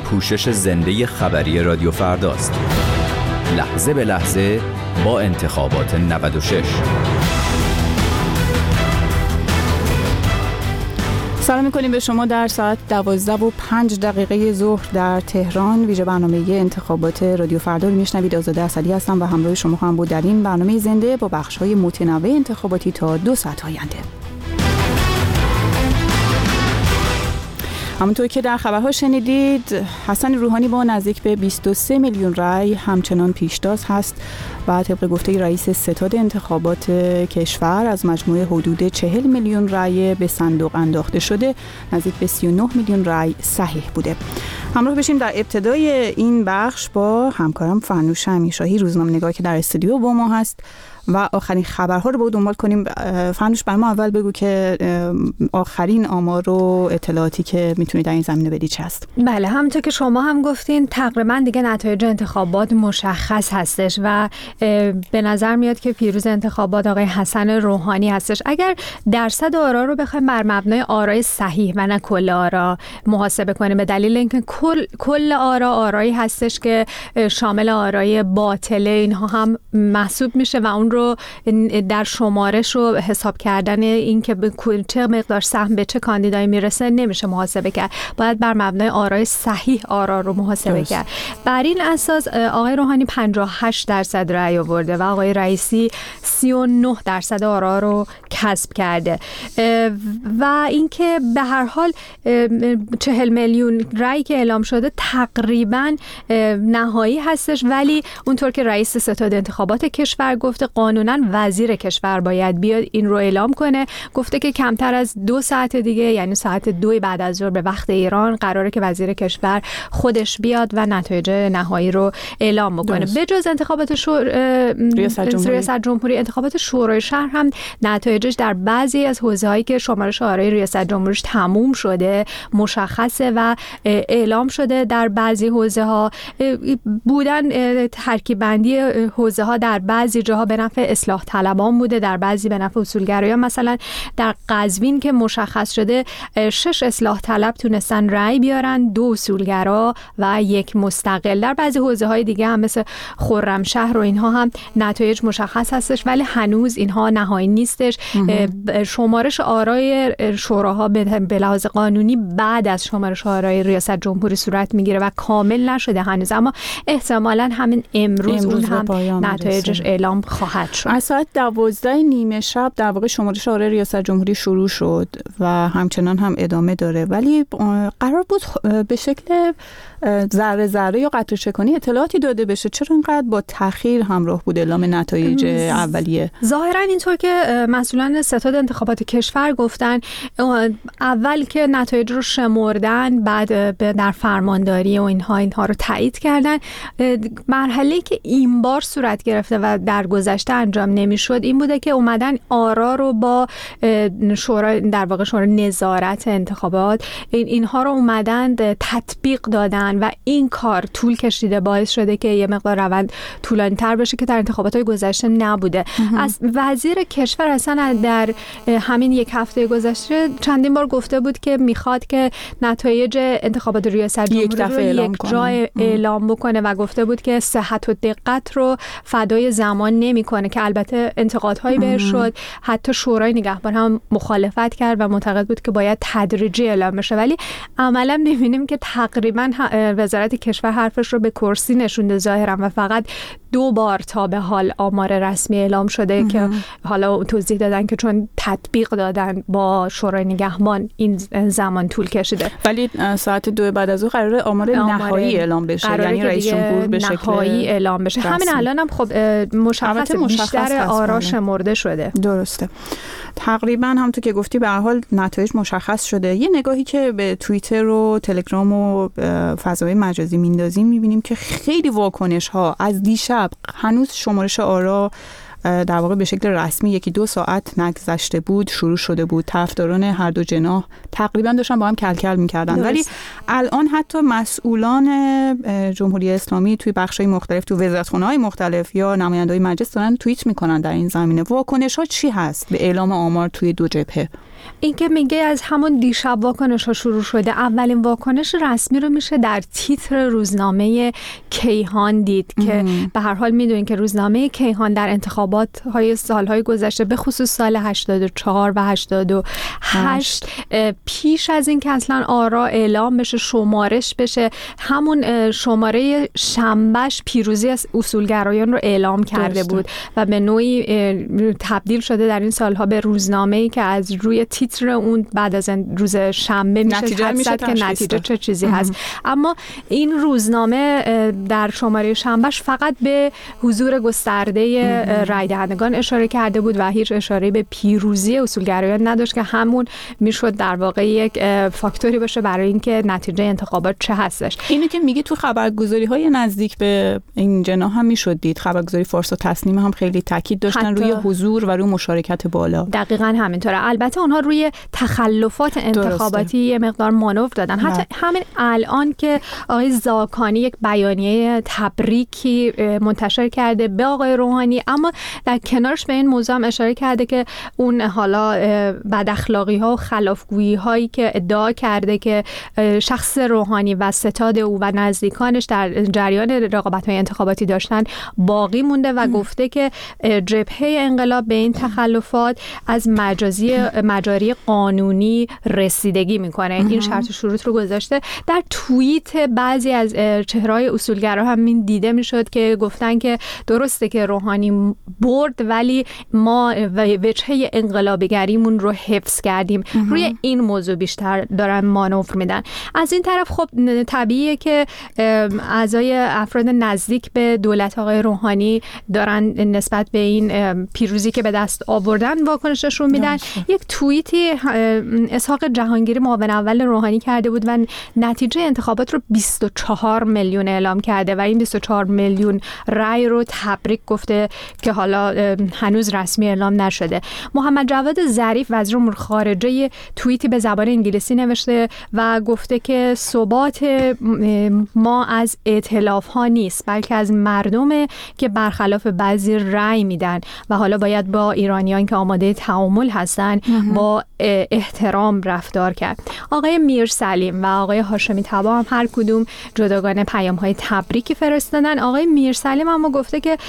پوشش زنده خبری رادیو فرداست. لحظه به لحظه با انتخابات 96. سلام می‌کنیم به شما در ساعت 12:05 ظهر در تهران. ویژه برنامه انتخابات رادیو فردا رو میشنوید. آزاده اسدی هستم و همراه شما خواهم بود در این برنامه زنده با بخش‌های متنوع انتخاباتی تا 2 ساعت آینده. همونطور که در خبرها شنیدید، حسن روحانی با نزدیک به 23 میلیون رای همچنان پیشتاز هست و طبق گفته رئیس ستاد انتخابات کشور از مجموع حدود 40 میلیون رای به صندوق انداخته شده، نزدیک به 39 میلیون رای صحیح بوده. همراه بشیم در ابتدای این بخش با همکارم فرنوش امیرشاهی، روزنامه‌نگار که در استودیو با ما هست و آخرین خبرها رو با دنبال کنیم. فرنوش، برای ما اول بگو که آخرین آمار و اطلاعاتی که میتونی در این زمینه بدی چه هست؟ بله، همونطور که شما هم گفتین تقریبا دیگه نتایج انتخابات مشخص هستش و به نظر میاد که پیروز انتخابات آقای حسن روحانی هستش. اگر درصد آرا رو بخوایم بر مبنای آرای صحیح و نه کل آرا محاسبه کنیم، به دلیل اینکه کل آرایی هستش که شامل آرای باطله اینها هم محسوب میشه و اون رو در شمارش و حساب کردن این که چه مقدار سهم به چه کاندیدایی میرسه نمیشه محاسبه کرد. باید بر مبنای آرای صحیح آرا رو محاسبه کرد. بر این اساس آقای روحانی 58% رأی آورده و آقای رئیسی 39% آرا رو کسب کرده و اینکه به هر حال 40 میلیون رأی که اعلام شده تقریبا نهایی هستش، ولی اونطور که رئیس ستاد انتخابات کشور گفته قانونا وزیر کشور باید بیاد این رو اعلام کنه. گفته که کمتر از 2 ساعت دیگه، یعنی ساعت 2 بعد از ظهر به وقت ایران، قراره که وزیر کشور خودش بیاد و نتایج نهایی رو اعلام بکنه. به جز انتخابات ریاست جمهوری، انتخابات شورای شهر هم نتایجش در بعضی از حوزه‌هایی که شمارش آرای ریاست جمهوریش تموم شده مشخصه و اعلام شده. در بعضی حوزه‌ها بودن ترکیب بندی حوزه‌ها، در بعضی جاها به نفع اصلاح طلبان بوده، در بعضی به نفع اصولگرایان. مثلا در قزوین که مشخص شده 6 اصلاح طلب تونستن رأی بیارن، 2 اصولگرا و 1 مستقل. در بعضی حوزه‌های دیگه هم مثل خرمشهر و اینها هم نتایج مشخص هستش، ولی هنوز اینها نهایی نیستش. شمارش آرای شوراها به لحاظ قانونی بعد از شمارش آرای ریاست جمهوری صورت میگیره و کامل نشده هنوز، اما احتمالاً همین امروز اون هم نتایجش اعلام خواهد شد. از ساعت 12:30 شب در واقع شمارش آرای ریاست جمهوری شروع شد و همچنان هم ادامه داره، ولی قرار بود به شکل ذره ذره یا قطره چکانی اطلاعاتی داده بشه. چرا اینقدر با تأخیر همراه بود اعلام نتایج اولیه؟ ظاهرا اینطور که مسئولان ستاد انتخابات کشور گفتن، اول که نتایج رو شمردن، بعد در فرمانداری و اینها رو تایید کردن. مرحله‌ای که این بار صورت گرفته و در گذشته انجام نمیشد این بوده که اومدن آرا رو با شورای، در واقع شورای نظارت انتخابات، اینها رو اومدن تطبیق دادن و این کار طول کشیده، باعث شده که یه مقدار روند طولانی‌تر بشه که در انتخابات‌های گذشته نبوده. از وزیر کشور اصلا در همین 1 هفته گذشته چندین بار گفته بود که میخواد که نتایج انتخابات ریاست جمهوری رو یک جا اعلام بکنه و گفته بود که صحت و دقت رو فدای زمان نمی‌کنه، که البته انتقادهایی بهش شد. حتی شورای نگهبان هم مخالفت کرد و معتقد بود که باید تدریجی اعلام بشه، ولی عملاً می‌بینیم که تقریباً وزارت کشور حرفش رو به کرسی نشونده ظاهراً و فقط 2 بار تا به حال آمار رسمی اعلام شده که حالا توضیح دادن که چون تطبیق دادن با شورای نگهبان این زمان طول کشیده. ولی ساعت 2 بعد از ظهر قراره آمار نهایی اعلام بشه، یعنی رئیس جمهور به شکل نهایی اعلام بشه. همین الان هم خب مشخص بیشتر آرا شمرده شده. درسته. تقریبا همونطور که گفتی به هر حال نتایج مشخص شده. یه نگاهی که به توییتر و تلگرام و فضای مجازی میندازیم میبینیم که خیلی واکنش ها از دیشب، هنوز شمارش آرا در واقع به شکل رسمی 1-2 ساعت نگذشته بود شروع شده بود. طرفداران هر دو جناح تقریبا داشتن با هم کلکل می‌کردن، ولی الان حتی مسئولان جمهوری اسلامی توی بخش‌های مختلف، تو وزارتخونه‌های مختلف یا نماینده‌های مجلس دارن توییت می‌کنن در این زمینه. واکنش‌ها چی هست به اعلام آمار توی دو جبهه؟ این که میگه از همون دیشب واکنش‌ها شروع شده. اولین واکنش رسمی رو میشه در تیتر روزنامه کیهان دید که به هر حال میدونین که روزنامه کیهان در انتخابات‌های سال‌های گذشته به خصوص سال 84 و 88 پیش از این که اصلا آرا اعلام بشه، شمارش بشه، همون شماره شنبهش پیروزی از اصولگرایان رو اعلام کرده بود و به نوعی تبدیل شده در این سالها به روزنامه‌ای که از روی تیتر اون بعد از روز شنبه میشه که نتیجه چه چیزی هست. اما این روزنامه در شماره شنبهش فقط به حضور گسترده رای دهندگان اشاره کرده بود و هیچ اشاره به پیروزی اصولگرایان نداشت که همون میشد در واقع یک فاکتوری باشه برای اینکه نتیجه انتخابات چه هستش. اینو که میگه تو خبرگزاری‌های نزدیک به این جناح هم میشد دید. خبرگزاری فارس و تسنیم هم خیلی تاکید داشتن روی حضور و روی مشارکت بالا. دقیقاً همینطوره. البته اونها روی تخلفات انتخاباتی یه مقدار مانور دادن. حتی همین الان که آقای زاکانی یک بیانیه تبریکی منتشر کرده به آقای روحانی، اما در کنارش به این موضوع هم اشاره کرده که اون حالا بد اخلاقی ها و خلافگویی هایی که ادعا کرده که شخص روحانی و ستاد او و نزدیکانش در جریان رقابت های انتخاباتی داشتن باقی مونده و گفته که جبهه انقلاب به این تخلفات از مجاری قانونی رسیدگی میکنه. این شرط و شروط رو گذاشته. در توییت بعضی از چهره‌های اصولگرا هم این دیده میشد که گفتن که درسته که روحانی برد ولی ما وجهه انقلابیگریمون رو حفظ کردیم. روی این موضوع بیشتر دارن مانور میدن. از این طرف خب طبیعیه که اعضای افراد نزدیک به دولت آقای روحانی دارن نسبت به این پیروزی که به دست آوردن واکنششون میدن. یک توییتی اسحاق جهانگیری معاون اول روحانی کرده بود و نتیجه انتخابات رو 24 میلیون اعلام کرده و این 24 میلیون رای رو تبریک گفته که حالا هنوز رسمی اعلام نشده. محمد جواد ظریف وزیر امور خارجه توییتی به زبان انگلیسی نوشته و گفته که ثبات ما از ائتلاف ها نیست بلکه از مردمه که برخلاف بعضی رای میدن و حالا باید با ایرانیان که آماده تعامل هستن با احترام رفتار کرد. آقای میرسلیم و آقای هاشمی طبا هم هر کدوم جداگانه پیام‌های تبریکی فرستادن. آقای میرسلیم هم گفته که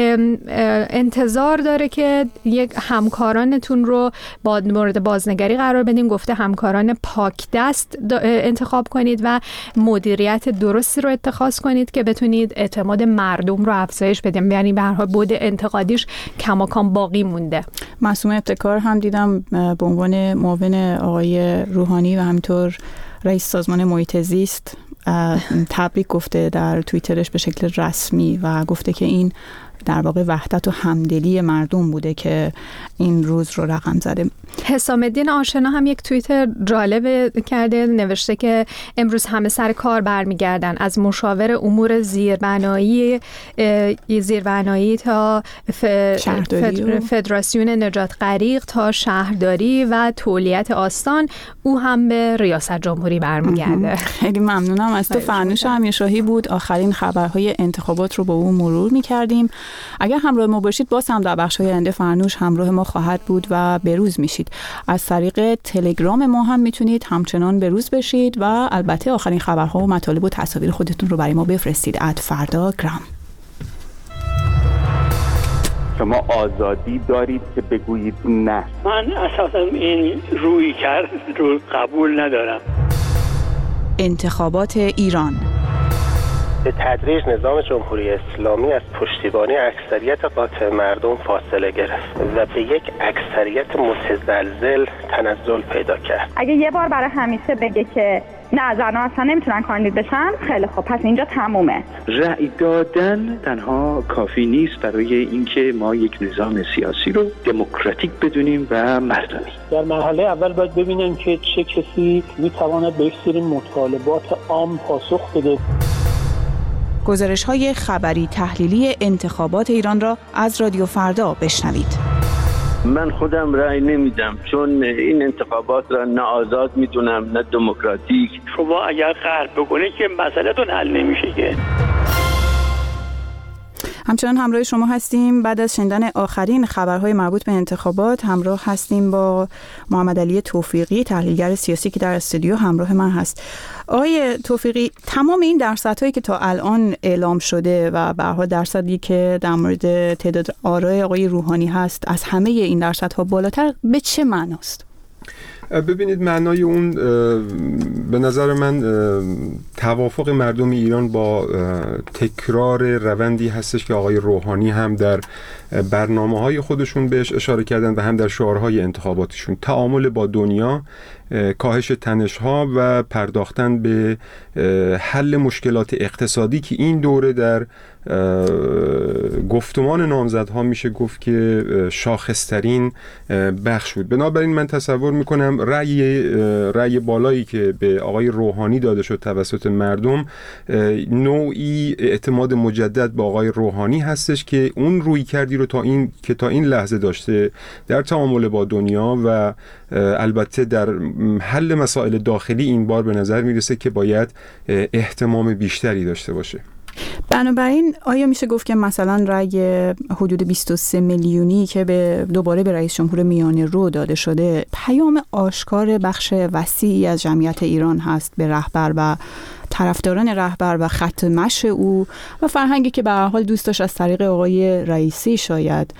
انتظار داره که یک همکارانتون رو با مورد بازنگری قرار بدین. گفته همکاران پاک دست انتخاب کنید و مدیریت درستی رو اتخاذ کنید که بتونید اعتماد مردم رو افزایش بدیم. یعنی به هر حال بعد انتقادیش کماکان باقی مونده. معصوم ابتکار هم دیدم به عنوان معاون آقای روحانی و همینطور رئیس سازمان محیط زیست تبریک گفته در توییترش به شکل رسمی و گفته که این در واقع وحدت و همدلی مردم بوده که این روز رو رقم زده. حسام الدین آشنا هم یک توییت جالب کرده، نوشته که امروز همه سر کار برمیگردن، از مشاور امور زیربنایی تا فدراسیون نجات غریق تا شهرداری و تولیت آستان. او هم به ریاست جمهوری برمیگرده. خیلی ممنونم از تو. فرنوش امیرشاهی بود. آخرین خبرهای انتخابات رو با او مرور می‌کردیم. اگر همراه ما باشید باز هم در بخش‌های آینده فرنوش همراه ما خواهد بود و بروز میشید. از طریق تلگرام ما هم میتونید همچنان بروز بشید و البته آخرین خبرها و مطالب و تصاویر خودتون رو برای ما بفرستید @فردا_gram. شما آزادی دارید که بگویید نه. من اساسا این روی کرد رو قبول ندارم. انتخابات ایران به تدریج نظام جمهوری اسلامی از پشتیبانی اکثریت قاطع مردم فاصله گرفت و به یک اکثریت متزلزل تنزل پیدا کرد. اگه یه بار برای همیشه بگه که نه زن‌ها اصلا نمیتونن کاندید بشن، خیلی خب پس اینجا تمومه. رأی دادن تنها کافی نیست برای اینکه ما یک نظام سیاسی رو دموکراتیک بدونیم و مردمی. در مرحله اول باید ببینیم که چه کسی میتواند به یک سری مطالبات عام پاسخ بده. گزارش‌های خبری تحلیلی انتخابات ایران را از رادیو فردا بشنوید. من خودم رأی نمیدم، چون این انتخابات را نه آزاد میدونم نه دموکراتیک. شما اگر قهر بکنید که مسئله‌تون حل نمیشه که. همچنان همراه شما هستیم. بعد از شنیدن آخرین خبرهای مربوط به انتخابات همراه هستیم با محمد علی توفیقی، تحلیلگر سیاسی که در استودیو همراه من هست. آقای توفیقی، تمام این درصدهایی که تا الان اعلام شده و به هر حال درصدی که در مورد تعداد آرای آقای روحانی هست از همه این درصدها بالاتر، به چه معناست؟ ببینید، معنای اون به نظر من توافق مردم ایران با تکرار روندی هستش که آقای روحانی هم در برنامه‌های خودشون بهش اشاره کردن و هم در شعارهای انتخاباتشون: تعامل با دنیا، کاهش تنش‌ها و پرداختن به حل مشکلات اقتصادی که این دوره در گفتمان نامزدها میشه گفت که شاخصترین بخش بود. بنابراین من تصور میکنم رأی بالایی که به آقای روحانی داده شد توسط مردم نوعی اعتماد مجدد به آقای روحانی هستش که اون روی کردی رو تا این لحظه داشته در تعامل با دنیا و البته در حل مسائل داخلی، این بار به نظر میرسه که باید اهتمام بیشتری داشته باشه. بنابراین آیا میشه گفت که مثلا رأی حدود 23 میلیونی که دوباره به رئیس جمهور میانه رو داده شده پیام آشکار بخش وسیعی از جمعیت ایران هست به رهبر و طرفداران رهبر و خط مشی او و فرهنگی که به هر حال دوست داشت از طریق آقای رئیسی شاید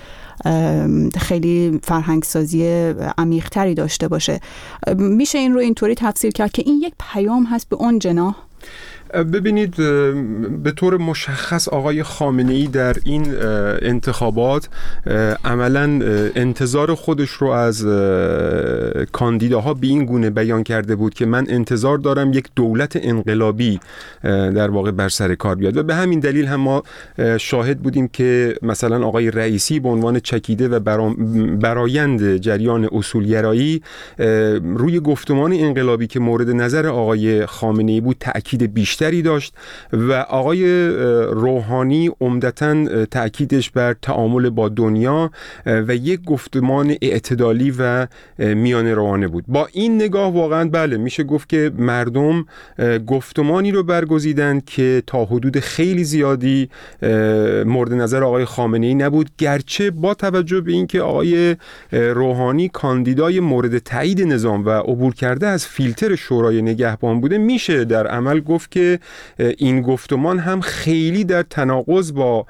خیلی فرهنگسازی عمیق‌تری داشته باشه؟ میشه این رو اینطوری تفسیر کرد که این یک پیام هست به اون جناح؟ ببینید، به طور مشخص آقای خامنه‌ای در این انتخابات عملاً انتظار خودش رو از کاندیداها به این گونه بیان کرده بود که من انتظار دارم یک دولت انقلابی در واقع بر سر کار بیاد و به همین دلیل هم ما شاهد بودیم که مثلا آقای رئیسی به عنوان چکیده و برآیند جریان اصولگرایی روی گفتمان انقلابی که مورد نظر آقای خامنه‌ای بود تأکید بیشتری داشت و آقای روحانی عمدتاً تأکیدش بر تعامل با دنیا و یک گفتمان اعتدالی و میانه روانه بود. با این نگاه واقعاً بله میشه گفت که مردم گفتمانی رو برگزیدن که تا حدود خیلی زیادی مورد نظر آقای خامنه‌ای نبود، گرچه با توجه به اینکه آقای روحانی کاندیدای مورد تایید نظام و عبور کرده از فیلتر شورای نگهبان بوده، میشه در عمل گفت که این گفتمان هم خیلی در تناقض با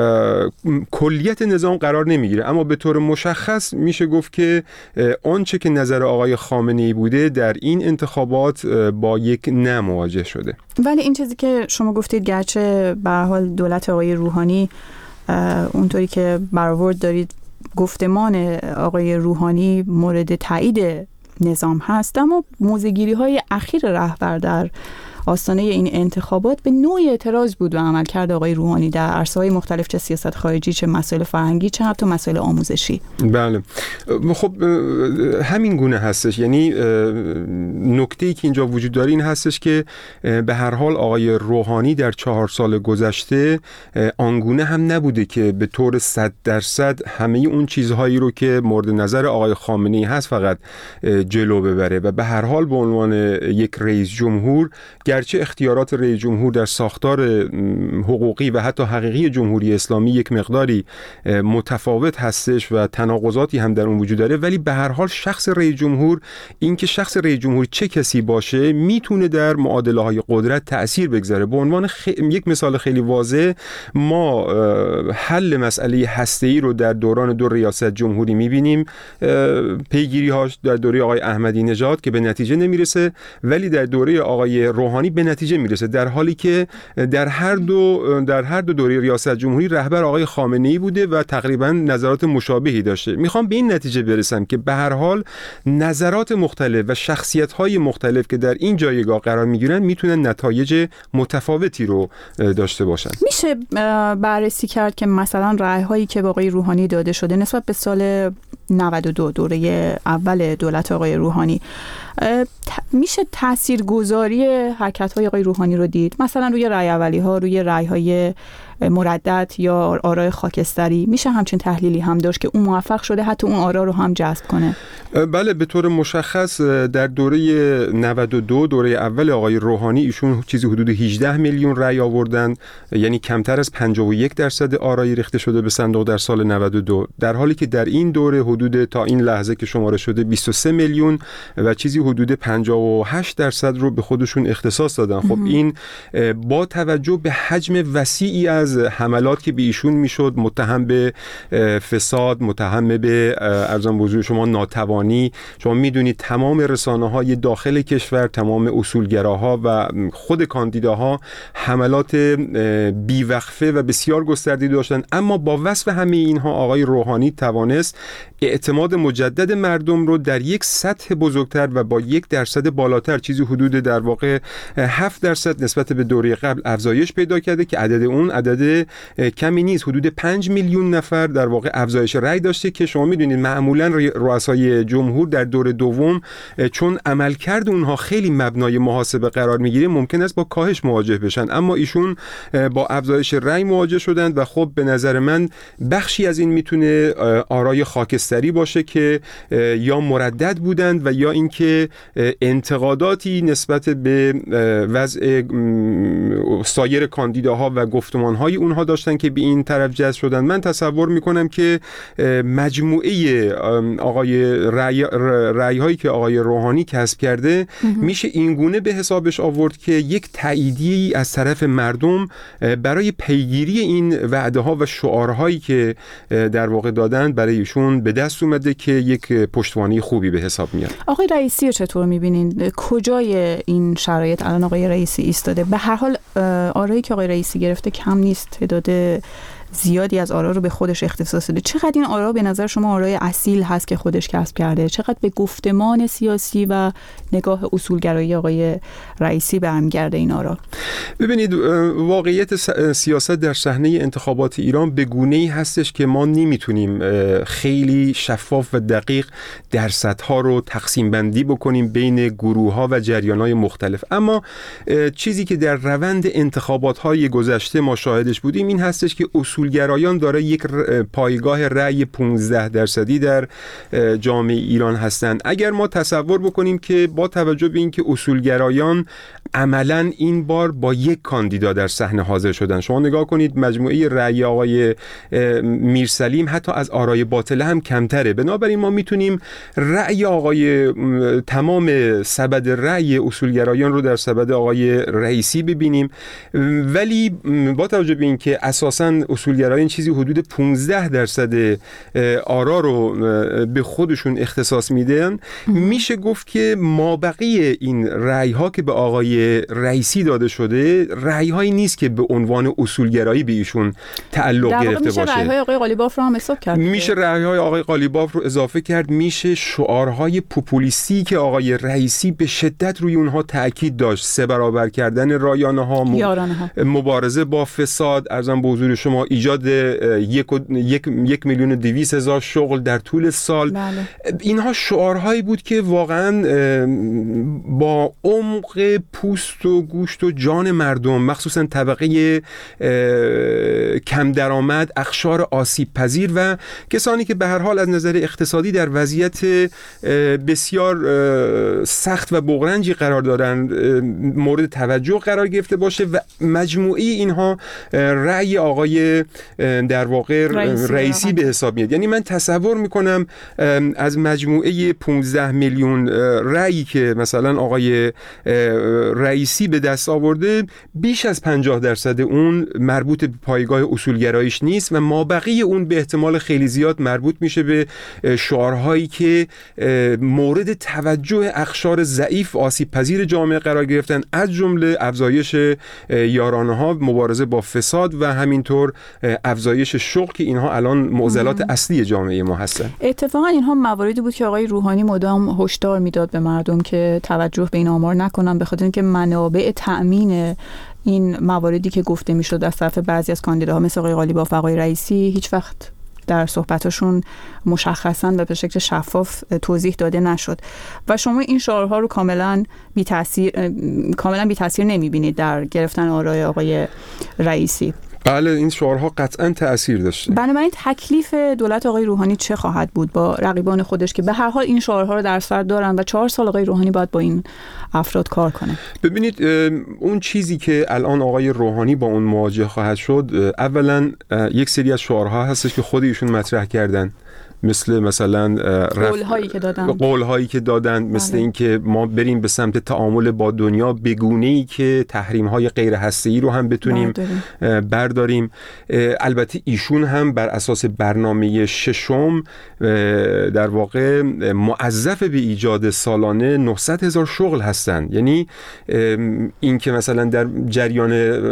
کلیت نظام قرار نمیگیره، اما به طور مشخص میشه گفت که آنچه که نظر آقای خامنه‌ای بوده در این انتخابات با یک نه مواجه شده. ولی این چیزی که شما گفتید، گرچه به هر حال دولت آقای روحانی اونطوری که برآورد دارید گفتمان آقای روحانی مورد تایید نظام هست، اما موضع‌گیری‌های اخیر رهبر در آستانه این انتخابات به نوعی اعتراض بود به عملکرد آقای روحانی در عرصه‌های مختلف، چه سیاست خارجی، چه مسائل فرهنگی، چه حتی مسائل آموزشی. بله، خب همین گونه هستش. یعنی نکته‌ای که اینجا وجود داره این هستش که به هر حال آقای روحانی در 4 سال گذشته آنگونه هم نبوده که به طور 100% همه اون چیزهایی رو که مورد نظر آقای خامنه‌ای هست فقط جلو ببره و به هر حال به عنوان یک رئیس جمهور، گرچه اختیارات رئیس جمهور در ساختار حقوقی و حتی حقیقی جمهوری اسلامی یک مقداری متفاوت هستش و تناقضاتی هم در اون وجود داره، ولی به هر حال شخص رئیس جمهور، این که شخص رئیس جمهور چه کسی باشه، میتونه در معادله‌های قدرت تأثیر بگذاره. به عنوان یک مثال خیلی واضح، ما حل مسئله هسته‌ای رو در دوران 2 ریاست جمهوری میبینیم، پیگیری‌هاش در دوره آقای احمدی نژاد که به نتیجه نمیرسه، ولی در دوره آقای روحانی به نتیجه میرسه، در حالی که در هر دو دوره ریاست جمهوری رهبر آقای خامنه‌ای بوده و تقریبا نظرات مشابهی داشته. میخوام به این نتیجه برسم که به هر حال نظرات مختلف و شخصیت‌های مختلف که در این جایگاه قرار میگیرن میتونن نتایج متفاوتی رو داشته باشن. میشه بررسی کرد که مثلا رأی‌هایی که به آقای روحانی داده شده نسبت به سال 92 دوره اول دولت آقای روحانی میشه تاثیرگذاری حرکت‌های آقای روحانی رو دید، مثلا روی رأی اولی‌ها، روی رأی‌های مردد یا آرای خاکستری؟ میشه همچین تحلیلی هم داشت که اون موفق شده حتی اون آرا رو هم جذب کنه؟ بله، به طور مشخص در دوره 92 دوره اول آقای روحانی ایشون چیزی حدود 18 میلیون رأی آوردن، یعنی کمتر از 51% آرای ریخته شده به صندوق در سال 92، در حالی که در این دوره حدود تا این لحظه که شماره شده 23 میلیون و چیزی حدود 58% رو به خودشون اختصاص دادن. خب این با توجه به حجم وسیعی از حملات که به ایشون میشد، متهم به فساد، متهم به ارزم بزرگ شما ناتوانی، شما میدونید تمام رسانه‌های داخل کشور، تمام اصولگراها و خود کاندیداها حملات بیوقفه و بسیار گسترده داشتن، اما با وصف همه اینها آقای روحانی توانست اعتماد مجدد مردم رو در یک سطح بزرگتر و با 1% بالاتر، چیزی حدود در واقع 7% نسبت به دوره قبل افزایش پیدا کرده که عدد اون عدد کمی نیست، حدود 5 میلیون نفر در واقع افزایش رأی داشته که شما میدونید معمولا رؤسای جمهور در دور دوم چون عملکرد اونها خیلی مبنای محاسبه قرار میگیره ممکن است با کاهش مواجه بشن، اما ایشون با افزایش رأی مواجه شدند و خب به نظر من بخشی از این میتونه آرای خاکستری باشه که یا مردد بودند و یا اینکه انتقاداتی نسبت به وضع سایر کاندیداها و گفتمانهای اونها داشتن که به این طرف جذب شدن. من تصور میکنم که مجموعه آقای رأی هایی که آقای روحانی کسب کرده میشه اینگونه به حسابش آورد که یک تأییدی از طرف مردم برای پیگیری این وعده ها و شعارهایی که در واقع دادن برای ایشون به دست اومده که یک پشتوانه خوبی به حساب میاد. آقای رئیسی رو چطور میبینید؟ کجای این شرایط الان آقای رئیسی ایستاده؟ به هر حال آرایی که آقای رئیسی گرفته کم نیست، تعداد زیادی از آرا رو به خودش اختصاص داده. چقدر این آرا به نظر شما آرای اصیل هست که خودش کسب کرده؟ چقدر به گفتمان سیاسی و نگاه اصولگرایی آقای رئیسی برمیگرده این آرا؟ ببینید، واقعیت سیاست در صحنه انتخابات ایران به گونه‌ای هستش که ما نمیتونیم خیلی شفاف و دقیق درصدها رو تقسیم بندی بکنیم بین گروه‌ها و جریان‌های مختلف، اما چیزی که در روند انتخابات‌های گذشته ما شاهدش بودیم این هستش که اصولگرایان داره یک پایگاه رأی 15% در جامعه ایران هستند. اگر ما تصور بکنیم که با توجه به اینکه اصولگرایان عملاً این بار با یک کاندیدا در صحنه حاضر شدن، شما نگاه کنید مجموعه رأی آقای میرسلیم حتی از آرای باطله هم کمتره، بنابراین ما میتونیم رأی آقای تمام سبد رأی اصولگرایان رو در سبد آقای رئیسی ببینیم، ولی با توجه به اینکه اساساً اصولگرایان چیزی حدود 15% آرا رو به خودشون اختصاص میدن، میشه گفت که مابقی این رأی ها که به آقای رئیسی داده شده رأی هایی نیست که به عنوان اصولگرایی به ایشون تعلق گرفته باشه. میشه رأی های آقای قالیباف رو هم حساب کرد، میشه رأی های آقای قالیباف رو اضافه کرد، میشه شعارهای پوپولیستی که آقای رئیسی به شدت روی اونها تاکید داشت، 3 برابر کردن رایانه ها، مبارزه با فساد، ارزم به حضور شما ایجاد 1,200,000 شغل در طول سال. بله. اینها اینها شعارهایی بود که واقعا با عمق پوست و گوشت و جان مردم، مخصوصا طبقه کم درآمد، اقشار آسیب پذیر و کسانی که به هر حال از نظر اقتصادی در وضعیت بسیار سخت و بغرنجی قرار دارن مورد توجه قرار گرفته باشه و مجموعه اینها رأی آقای در واقع رئیسی به حساب میاد. یعنی من تصور میکنم از مجموعه 15 میلیون رأیی که مثلا آقای رئیسی به دست آورده، بیش از 50% اون مربوط به پایگاه اصولگراییش نیست و مابقی اون به احتمال خیلی زیاد مربوط میشه به شعارهایی که مورد توجه اقشار ضعیف آسیب پذیر جامعه قرار گرفتن، از جمله افزایش یارانه ها، مبارزه با فساد و همینطور افزایش شغل که اینها الان معضلات اصلی جامعه ما هستن. اتفاقا اینها مواردی بود که آقای روحانی مدام هشدار میداد به مردم که توجه به این آمار نکنن، به خاطر اینکه منابع تأمین این مواردی که گفته میشد از طرف بعضی از کاندیداها مثل آقای قالیباف و آقای رئیسی هیچ وقت در صحبتاشون مشخصاً و به شکل شفاف توضیح داده نشد و شما این شعارها رو کاملا بی تاثیر نمیبینید در گرفتن آرای آقای رئیسی. بله، این شعارها قطعاً تأثیر داشته. بنابراین تکلیف دولت آقای روحانی چه خواهد بود با رقیبان خودش که به هر حال این شعارها رو در سر دارن و 4 سال آقای روحانی باید با این افراد کار کنه؟ ببینید، اون چیزی که الان آقای روحانی با اون مواجه خواهد شد، اولا یک سری از شعارها هستش که خود ایشون مطرح کردن، مثلا قول‌هایی که دادن مثل این که ما بریم به سمت تعامل با دنیا به گونه‌ای که تحریم‌های غیر هسته‌ای رو هم بتونیم برداریم. البته ایشون هم بر اساس برنامه ششم در واقع موظف به ایجاد سالانه 900,000 شغل هستند. یعنی این که مثلا در جریان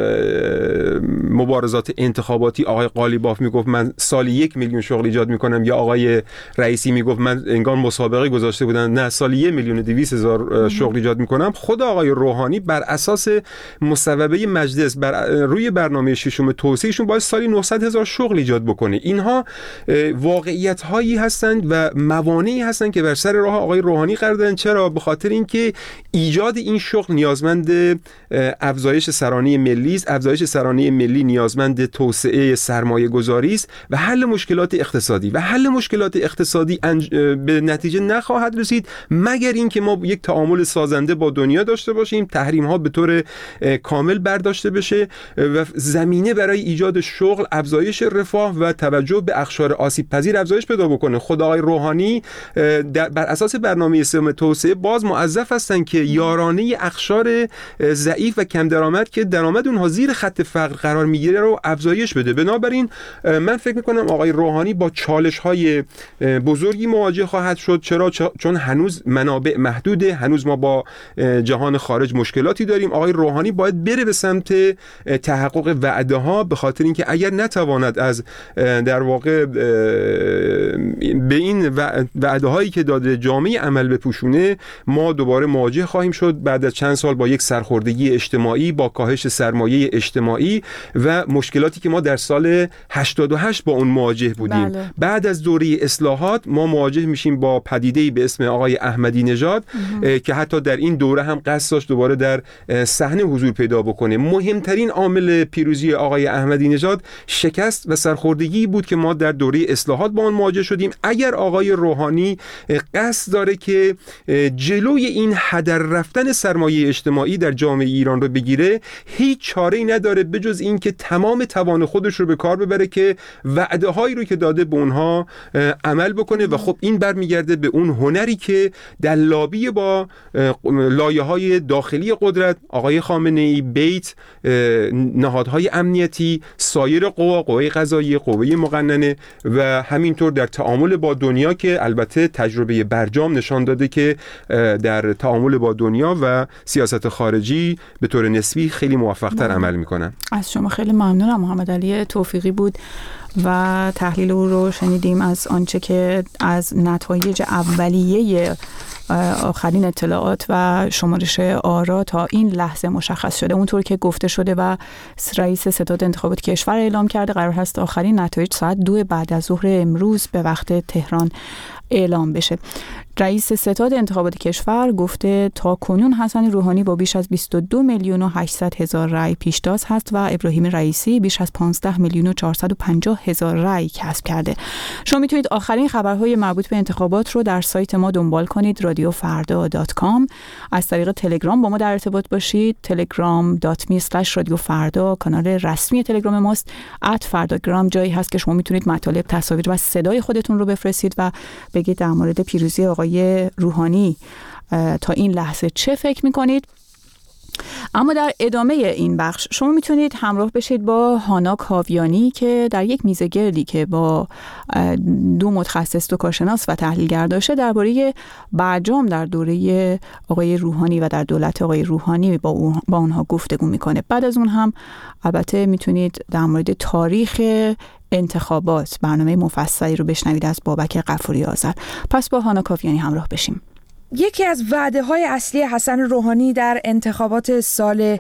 مبارزات انتخاباتی آقای قالیباف میگفت من سالی 1 میلیون شغل ایجاد میکنم، یا آقای رئیسی میگفت من انگار مسابقه گذاشته بودن نه سالی 1,200,000 شغل ایجاد میکنم، خود آقای روحانی بر اساس مصوبه مجلس روی برنامه ششم توسعهشون باید سالی 900,000 شغل ایجاد بکنه. اینها واقعیت هایی هستند و موانعی هستند که بر سر راه آقای روحانی قرار دادن. چرا؟ به خاطر اینکه ایجاد این شغل نیازمند افزایش سرانه ملی است، افزایش سرانه ملی نیازمند توسعه سرمایه گذاری است و حل مشکلات اقتصادی، و حل مشکلات اقتصادی به نتیجه نخواهد رسید مگر اینکه ما یک تعامل سازنده با دنیا داشته باشیم، تحریم ها به طور کامل برداشته بشه و زمینه برای ایجاد شغل، افزایش رفاه و توجه به اقشار آسیب پذیر افزایش پیدا بکنه. خود آقای روحانی بر اساس برنامه سوم توسعه باز موظف هستن که یارانه اقشار ضعیف و کم درآمد که درآمد اونها زیر خط فقر قرار میگیره رو افزایش بده. بنابراین من فکر میکنم آقای روحانی با چالش‌های بزرگی مواجه خواهد شد. چرا؟ چون هنوز منابع محدوده، هنوز ما با جهان خارج مشکلاتی داریم. آقای روحانی باید بره به سمت تحقق وعده ها، به خاطر اینکه اگر نتواند از در واقع به این وعده هایی که داده جامعه عمل بپوشونه، ما دوباره مواجه خواهیم شد بعد از چند سال با یک سرخوردگی اجتماعی، با کاهش سرمایه اجتماعی و مشکلاتی که ما در سال 88 با اون مواجه بودیم. بله. بعد از دوره اصلاحات ما مواجه میشیم با پدیده‌ای به اسم آقای احمدی نژاد که حتی در این دوره هم قصد داشت دوباره در صحنه حضور پیدا بکنه. مهمترین عامل پیروزی آقای احمدی نژاد شکست و سرخوردگی بود که ما در دوره اصلاحات با اون مواجه شدیم. اگر آقای روحانی قصد داره که جلوی این هدر رفتن سرمایه اجتماعی در جامعه ایران رو بگیره، هیچ چاره‌ای نداره بجز این که تمام توان خودش رو به کار ببره که وعده هایی رو که داده به اونها عمل بکنه و خب این برمیگرده به اون هنری که در لابی با لایه‌های داخلی قدرت، آقای خامنه‌ای، بیت، نهادهای امنیتی، سایر قوای قضاییه، قوه مقننه و همینطور در تعامل با دنیا که البته تجربه برجام نشان داده که در تعامل با دنیا و سیاست خارجی به طور نسبی خیلی موفق‌تر عمل میکنن. از شما خیلی ممنونم. محمد علی توفیقی بود و تحلیل او رو شنیدیم از آنچه که از نتایج اولیه آخرین اطلاعات و شمارش آرا تا این لحظه مشخص شده. اونطور که گفته شده و رئیس ستاد انتخابات کشور اعلام کرده قرار هست آخرین نتایج ساعت 2 بعد از ظهر امروز به وقت تهران اعلام بشه. رئیس ستاد انتخابات کشور گفته تا کنون حسن روحانی با بیش از 22,800,000 رأی پیشتاز هست و ابراهیم رئیسی بیش از 15,450,000 رأی کسب کرده. شما میتونید آخرین خبرهای مربوط به انتخابات رو در سایت ما دنبال کنید، radiofarda.com. از طریق تلگرام با ما در ارتباط باشید، telegram.me/radiofarda کانال رسمی تلگرام ماست. @fardagram جایی هست که شما میتونید مطالب، تصاویر و صدای خودتون رو بفرستید و بگید در مورد پیروزی آقای روحانی تا این لحظه چه فکر میکنید. اما در ادامه این بخش شما میتونید همراه بشید با هانا کاویانی که در یک میزه گردی که با 2 متخصص، 2 کارشناس و تحلیلگر داشته درباره برجام در دوره آقای روحانی و در دولت آقای روحانی با اونها گفتگو میکنه. بعد از اون هم البته میتونید در مورد تاریخ انتخابات برنامه مفصلی رو بشنوید از بابک غفوری آذر. پس با هانا کاویانی همراه بشیم. یکی از وعده‌های اصلی حسن روحانی در انتخابات سال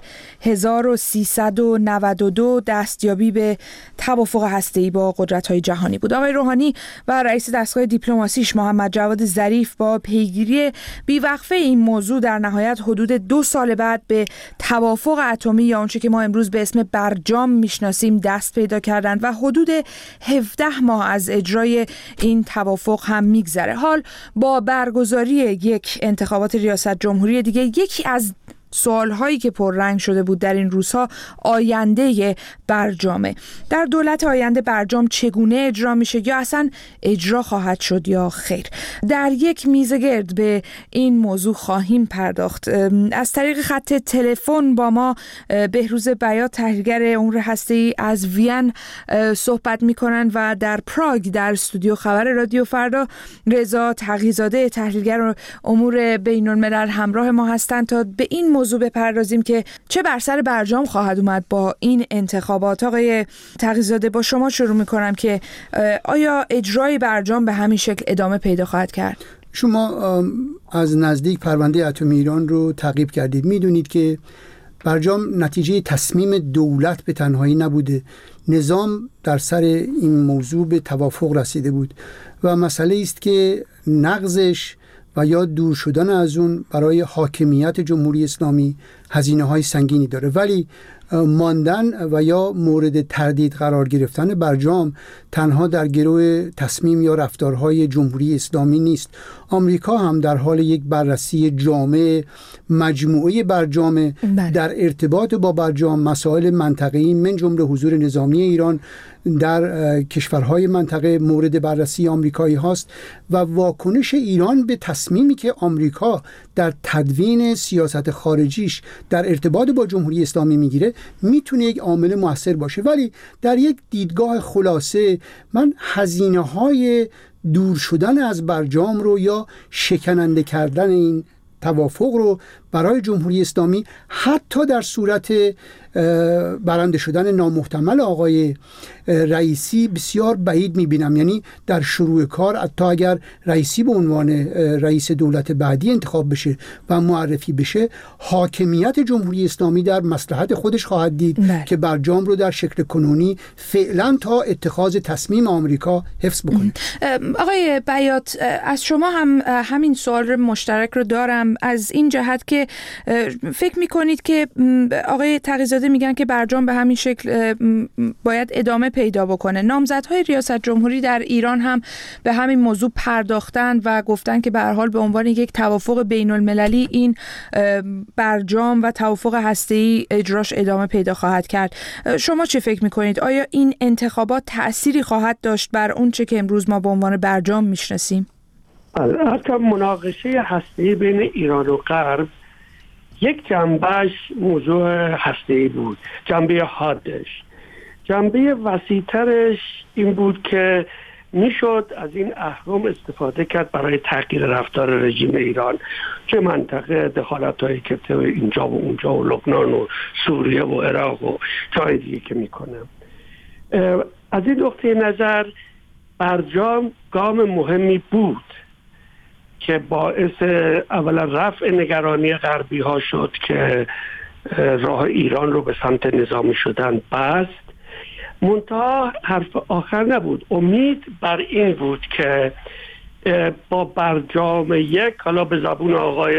1392 دستیابی به توافق هسته‌ای با قدرت‌های جهانی بود. آقای روحانی و رئیس دستگاه دیپلماسیش محمد جواد ظریف با پیگیری بیوقفه این موضوع در نهایت حدود 2 سال بعد به توافق اتمی یا اونچه که ما امروز به اسم برجام میشناسیم دست پیدا کردند و حدود 17 ماه از اجرای این توافق هم میگذره. حال با برگزاری یک انتخابات ریاست جمهوری دیگه، یکی از سوالهایی که پررنگ شده بود در این روزها آینده برجامه. در دولت آینده برجام چگونه اجرا میشه یا اصلا اجرا خواهد شد یا خیر؟ در یک میزه گرد به این موضوع خواهیم پرداخت. از طریق خط تلفن با ما بهروز بیات، تحلیلگر امور هسته‌ای از وین صحبت میکنن و در پراگ در استودیو خبر رادیو فردا رضا تقی‌زاده، تحلیلگر امور بین الملل همراه ما هستند تا به این موضوع بپردازیم که چه بر سر برجام خواهد اومد با این انتخابات. آقای تقی‌زاده، با شما شروع میکنم که آیا اجرای برجام به همین شکل ادامه پیدا خواهد کرد؟ شما از نزدیک پرونده اتمی ایران رو تعقیب کردید، میدونید که برجام نتیجه تصمیم دولت به تنهایی نبوده. نظام در سر این موضوع به توافق رسیده بود و مسئله است که نقضش و یا دور شدن از اون برای حاکمیت جمهوری اسلامی هزینه‌های سنگینی داره، ولی ماندن و یا مورد تردید قرار گرفتن برجام تنها در گرو تصمیم یا رفتارهای جمهوری اسلامی نیست. آمریکا هم در حال یک بررسی جامع مجموعه برجام در ارتباط با برجام مسائل منطقه‌ای من جمله حضور نظامی ایران در کشورهای منطقه مورد بررسی آمریکایی هاست و واکنش ایران به تصمیمی که آمریکا در تدوین سیاست خارجیش در ارتباط با جمهوری اسلامی میگیره میتونه یک عامل مؤثر باشه. ولی در یک دیدگاه خلاصه من هزینه‌های دور شدن از برجام رو یا شکننده کردن این توافق رو برای جمهوری اسلامی حتی در صورت برنده شدن نامحتمل آقای رئیسی بسیار بعید میبینم. یعنی در شروع کار حتی اگر رئیسی به عنوان رئیس دولت بعدی انتخاب بشه و معرفی بشه، حاکمیت جمهوری اسلامی در مصلحت خودش خواهد دید که برجام رو در شکل کنونی فعلا تا اتخاذ تصمیم آمریکا حفظ بکنه. آقای بیات، از شما هم همین سوال مشترک رو دارم از این جهت که فکر میکنید که آقای تقی‌زاده میگن که برجام به همین شکل باید ادامه پیدا بکنه. نامزدهای ریاست جمهوری در ایران هم به همین موضوع پرداختن و گفتن که به هر حال به عنوان یک توافق بین المللی این برجام و توافق هسته‌ای اجراش ادامه پیدا خواهد کرد. شما چه فکر میکنید؟ آیا این انتخابات تأثیری خواهد داشت بر اون چه که امروز ما به عنوان برجام میشناسیم؟ حتی مناقشه هسته‌ای بین ایران و غرب یک جنبهش موضوع هسته‌ای بود، جنبه حادش. جنبه وسیع‌ترش این بود که میشد از این اهرم استفاده کرد برای تغییر رفتار رژیم ایران، چه منطقه دخالت‌هایی که تو اینجا و اونجا و لبنان و سوریه و عراق و جای دیگه که میکنم. از این نقطه نظر برجام گام مهمی بود که باعث اولا رفع نگرانی غربی ها شد که راه ایران رو به سمت نظامی شدن بست. منتها حرف آخر نبود، امید بر این بود که با برجام یک، حالا به زبون آقای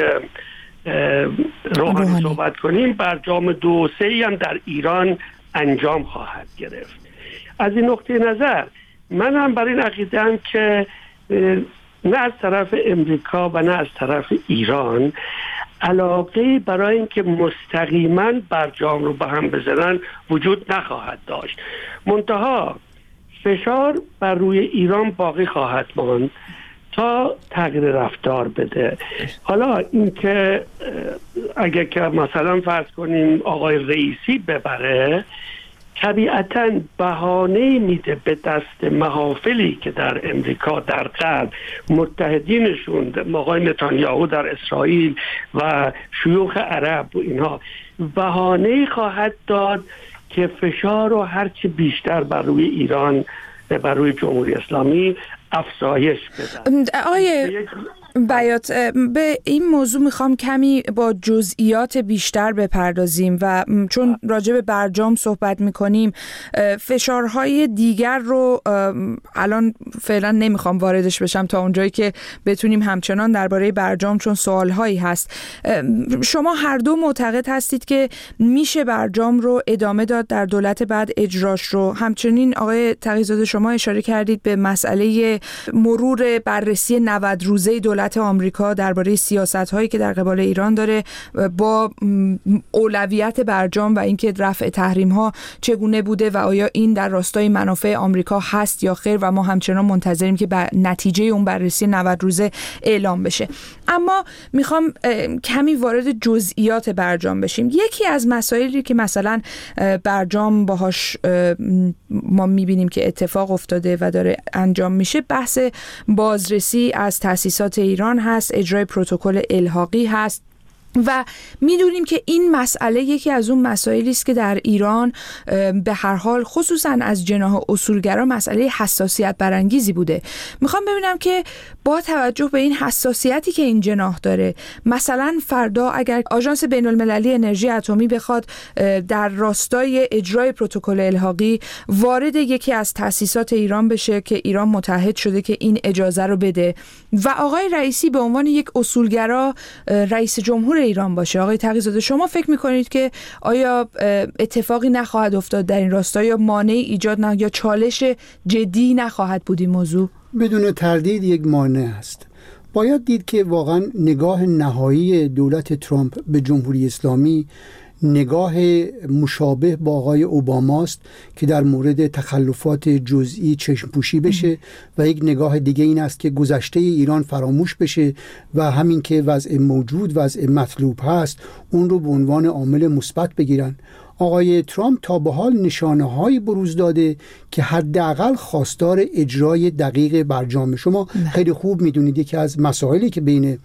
روحانی صحبت کنیم، برجام 2 و 3 هم در ایران انجام خواهد گرفت. از این نقطه نظر من هم بر این عقیده‌ام که نه از طرف امریکا و نه از طرف ایران علاقه برای اینکه مستقیما برجام رو به هم بزنن وجود نخواهد داشت. منتها فشار بر روی ایران باقی خواهد ماند تا تغییر رفتار بده. حالا اینکه اگر که مثلا فرض کنیم آقای رئیسی ببره، طبیعتاً بهانه میده به دست محافلی که در امریکا در غرب متحدینشون، آقای نتانیاهو در اسرائیل و شیوخ عرب و اینها، بهانه خواهد داد که فشار رو هرچی بیشتر بر روی ایران، بر روی جمهوری اسلامی افزایش بدن. بیات، به این موضوع میخوام کمی با جزئیات بیشتر بپردازیم و چون راجع به برجام صحبت میکنیم فشارهای دیگر رو الان فعلا نمیخوام واردش بشم تا اونجایی که بتونیم همچنان درباره برجام، چون سوالهایی هست. شما هر دو معتقد هستید که میشه برجام رو ادامه داد در دولت بعد اجراش رو. همچنین آقای تقی‌زاده شما اشاره کردید به مسئله مرور بررسی 90 روزه دولت آمریکا درباره سیاست‌هایی که در قبال ایران داره با اولویت برجام و اینکه رفع تحریم‌ها چگونه بوده و آیا این در راستای منافع آمریکا هست یا خیر و ما همچنان منتظریم که نتیجه اون بررسی 90 روزه اعلام بشه. اما میخوام کمی وارد جزئیات برجام بشیم. یکی از مسائلی که مثلا برجام باهاش ما میبینیم که اتفاق افتاده و داره انجام میشه بحث بازرسی از تأسیسات ایران هست، اجرای پروتکل الحاقی هست و میدونیم که این مسئله یکی از اون مسائلی است که در ایران به هر حال خصوصا از جناح اصولگرا مسئله حساسیت برانگیزی بوده. میخوام ببینم که با توجه به این حساسیتی که این جناح داره، مثلا فردا اگر آژانس بین‌المللی انرژی اتمی بخواد در راستای اجرای پروتکل الحاقی وارد یکی از تأسیسات ایران بشه که ایران متعهد شده که این اجازه رو بده و آقای رئیسی به عنوان یک اصولگرا رئیس جمهور ایران باشه، آقای تقی‌زاده شما فکر میکنید که آیا اتفاقی نخواهد افتاد در این راستا یا مانعی ایجاد یا چالش جدی نخواهد بود این موضوع؟ بدون تردید یک مانع است. باید دید که واقعا نگاه نهایی دولت ترامپ به جمهوری اسلامی نگاه مشابه با آقای اوباماست که در مورد تخلفات جزئی چشم پوشی بشه و یک نگاه دیگه این است که گذشته ایران فراموش بشه و همین که وضع موجود وضع مطلوب هست اون رو به عنوان عامل مثبت بگیرن. آقای ترامپ تا به حال نشانه‌هایی بروز داده که حداقل خواستار اجرای دقیق برجام. شما خیلی خوب میدونید یکی از مسائلی که بین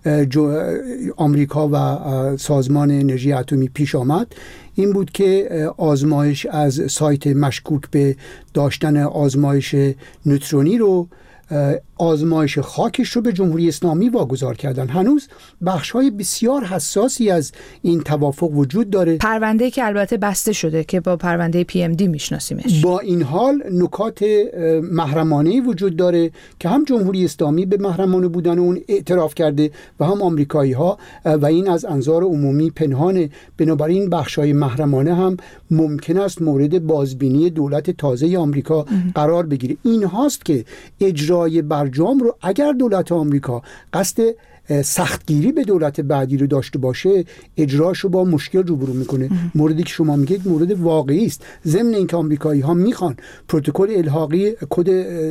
آمریکا و سازمان انرژی اتمی پیش آمد این بود که آزمایش از سایت مشکوک به داشتن آزمایش نوترونی رو آزمایش خاکش رو به جمهوری اسلامی واگذار کردن. هنوز بخش‌های بسیار حساسی از این توافق وجود داره. پرونده که البته بسته شده که با پرونده PMD میشناسیمش. با این حال نکات محرمانه‌ای وجود داره که هم جمهوری اسلامی به محرمانه بودن اون اعتراف کرده و هم آمریکایی‌ها و این از انظار عمومی پنهانه. بنابراین بخش‌های محرمانه هم ممکن است مورد بازبینی دولت تازه آمریکا قرار بگیره. این هاست که اجرای برجام رو اگر دولت آمریکا قصد سختگیری به دولت بعدی رو داشته باشه اجراش رو با مشکل روبرو میکنه. موردی که شما میگید مورد واقعی است. ضمن اینکه آمریکایی ها میخوان پروتکل الحاقی کد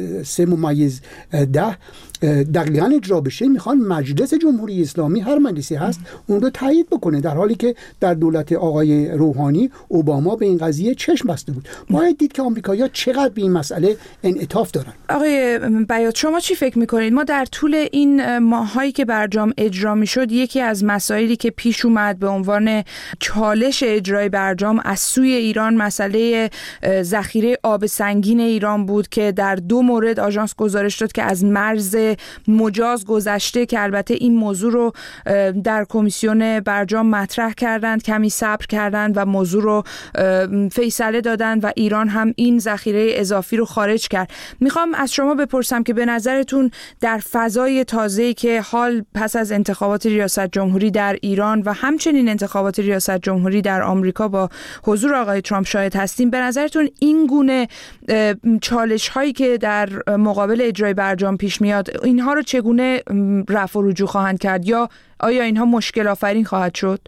3/10 دقیقاً اجرا بشه، میخوان مجلس جمهوری اسلامی هر مجلسی هست اون رو تایید بکنه، در حالی که در دولت آقای روحانی اوباما به این قضیه چشم بسته بود. باید دید که آمریکایی‌ها چقدر به این مسئله انعطاف دارن. آقای بیات شما چی فکر میکنید؟ ما در طول این ماهایی که برجام اجرا میشد یکی از مسائلی که پیش اومد به عنوان چالش اجرای برجام از سوی ایران مسئله ذخیره آب سنگین ایران بود که در 2 مورد آژانس گزارش داد که از مرز مجاز گذشته، که البته این موضوع رو در کمیسیون برجام مطرح کردند، کمی صبر کردند و موضوع رو فیصله دادند و ایران هم این ذخیره اضافی رو خارج کرد. میخوام از شما بپرسم که به نظرتون در فضای تازه‌ای که حال پس از انتخابات ریاست جمهوری در ایران و همچنین انتخابات ریاست جمهوری در آمریکا با حضور آقای ترامپ شاهد هستیم، به نظرتون این گونه چالش هایی که در مقابل اجرای برجام پیش میاد اینها رو چگونه رفع و رجوع خواهند کرد یا آیا اینها مشکل آفرین خواهد شد؟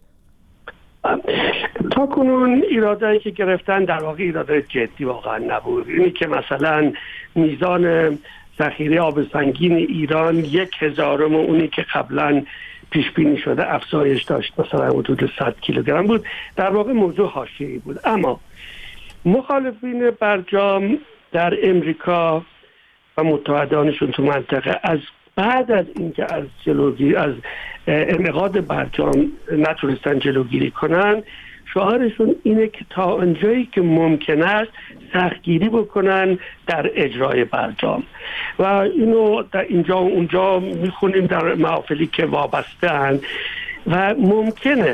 تا کنون ایرادایی که گرفتن در واقع ایرادای جدی واقعا نبود. اینی که مثلا میزان ذخیره آب سنگین ایران 1/1000 اونی که قبلا پیش بینی شده افزایش داشت، مثلا حدود 100 کیلوگرم بود، در واقع موضوع حاشیه‌ای بود. اما مخالفین برجام در امریکا و متحدانشون تو منطقه از بعد از اینکه از انعقاد برجام نتونستن جلوگیری کنن، شعارشون اینه که تا اونجایی که ممکن است سختگیری بکنن در اجرای برجام و اینو در اینجا و اونجا میخونیم در محافلی که وابسته‌اند و ممکنه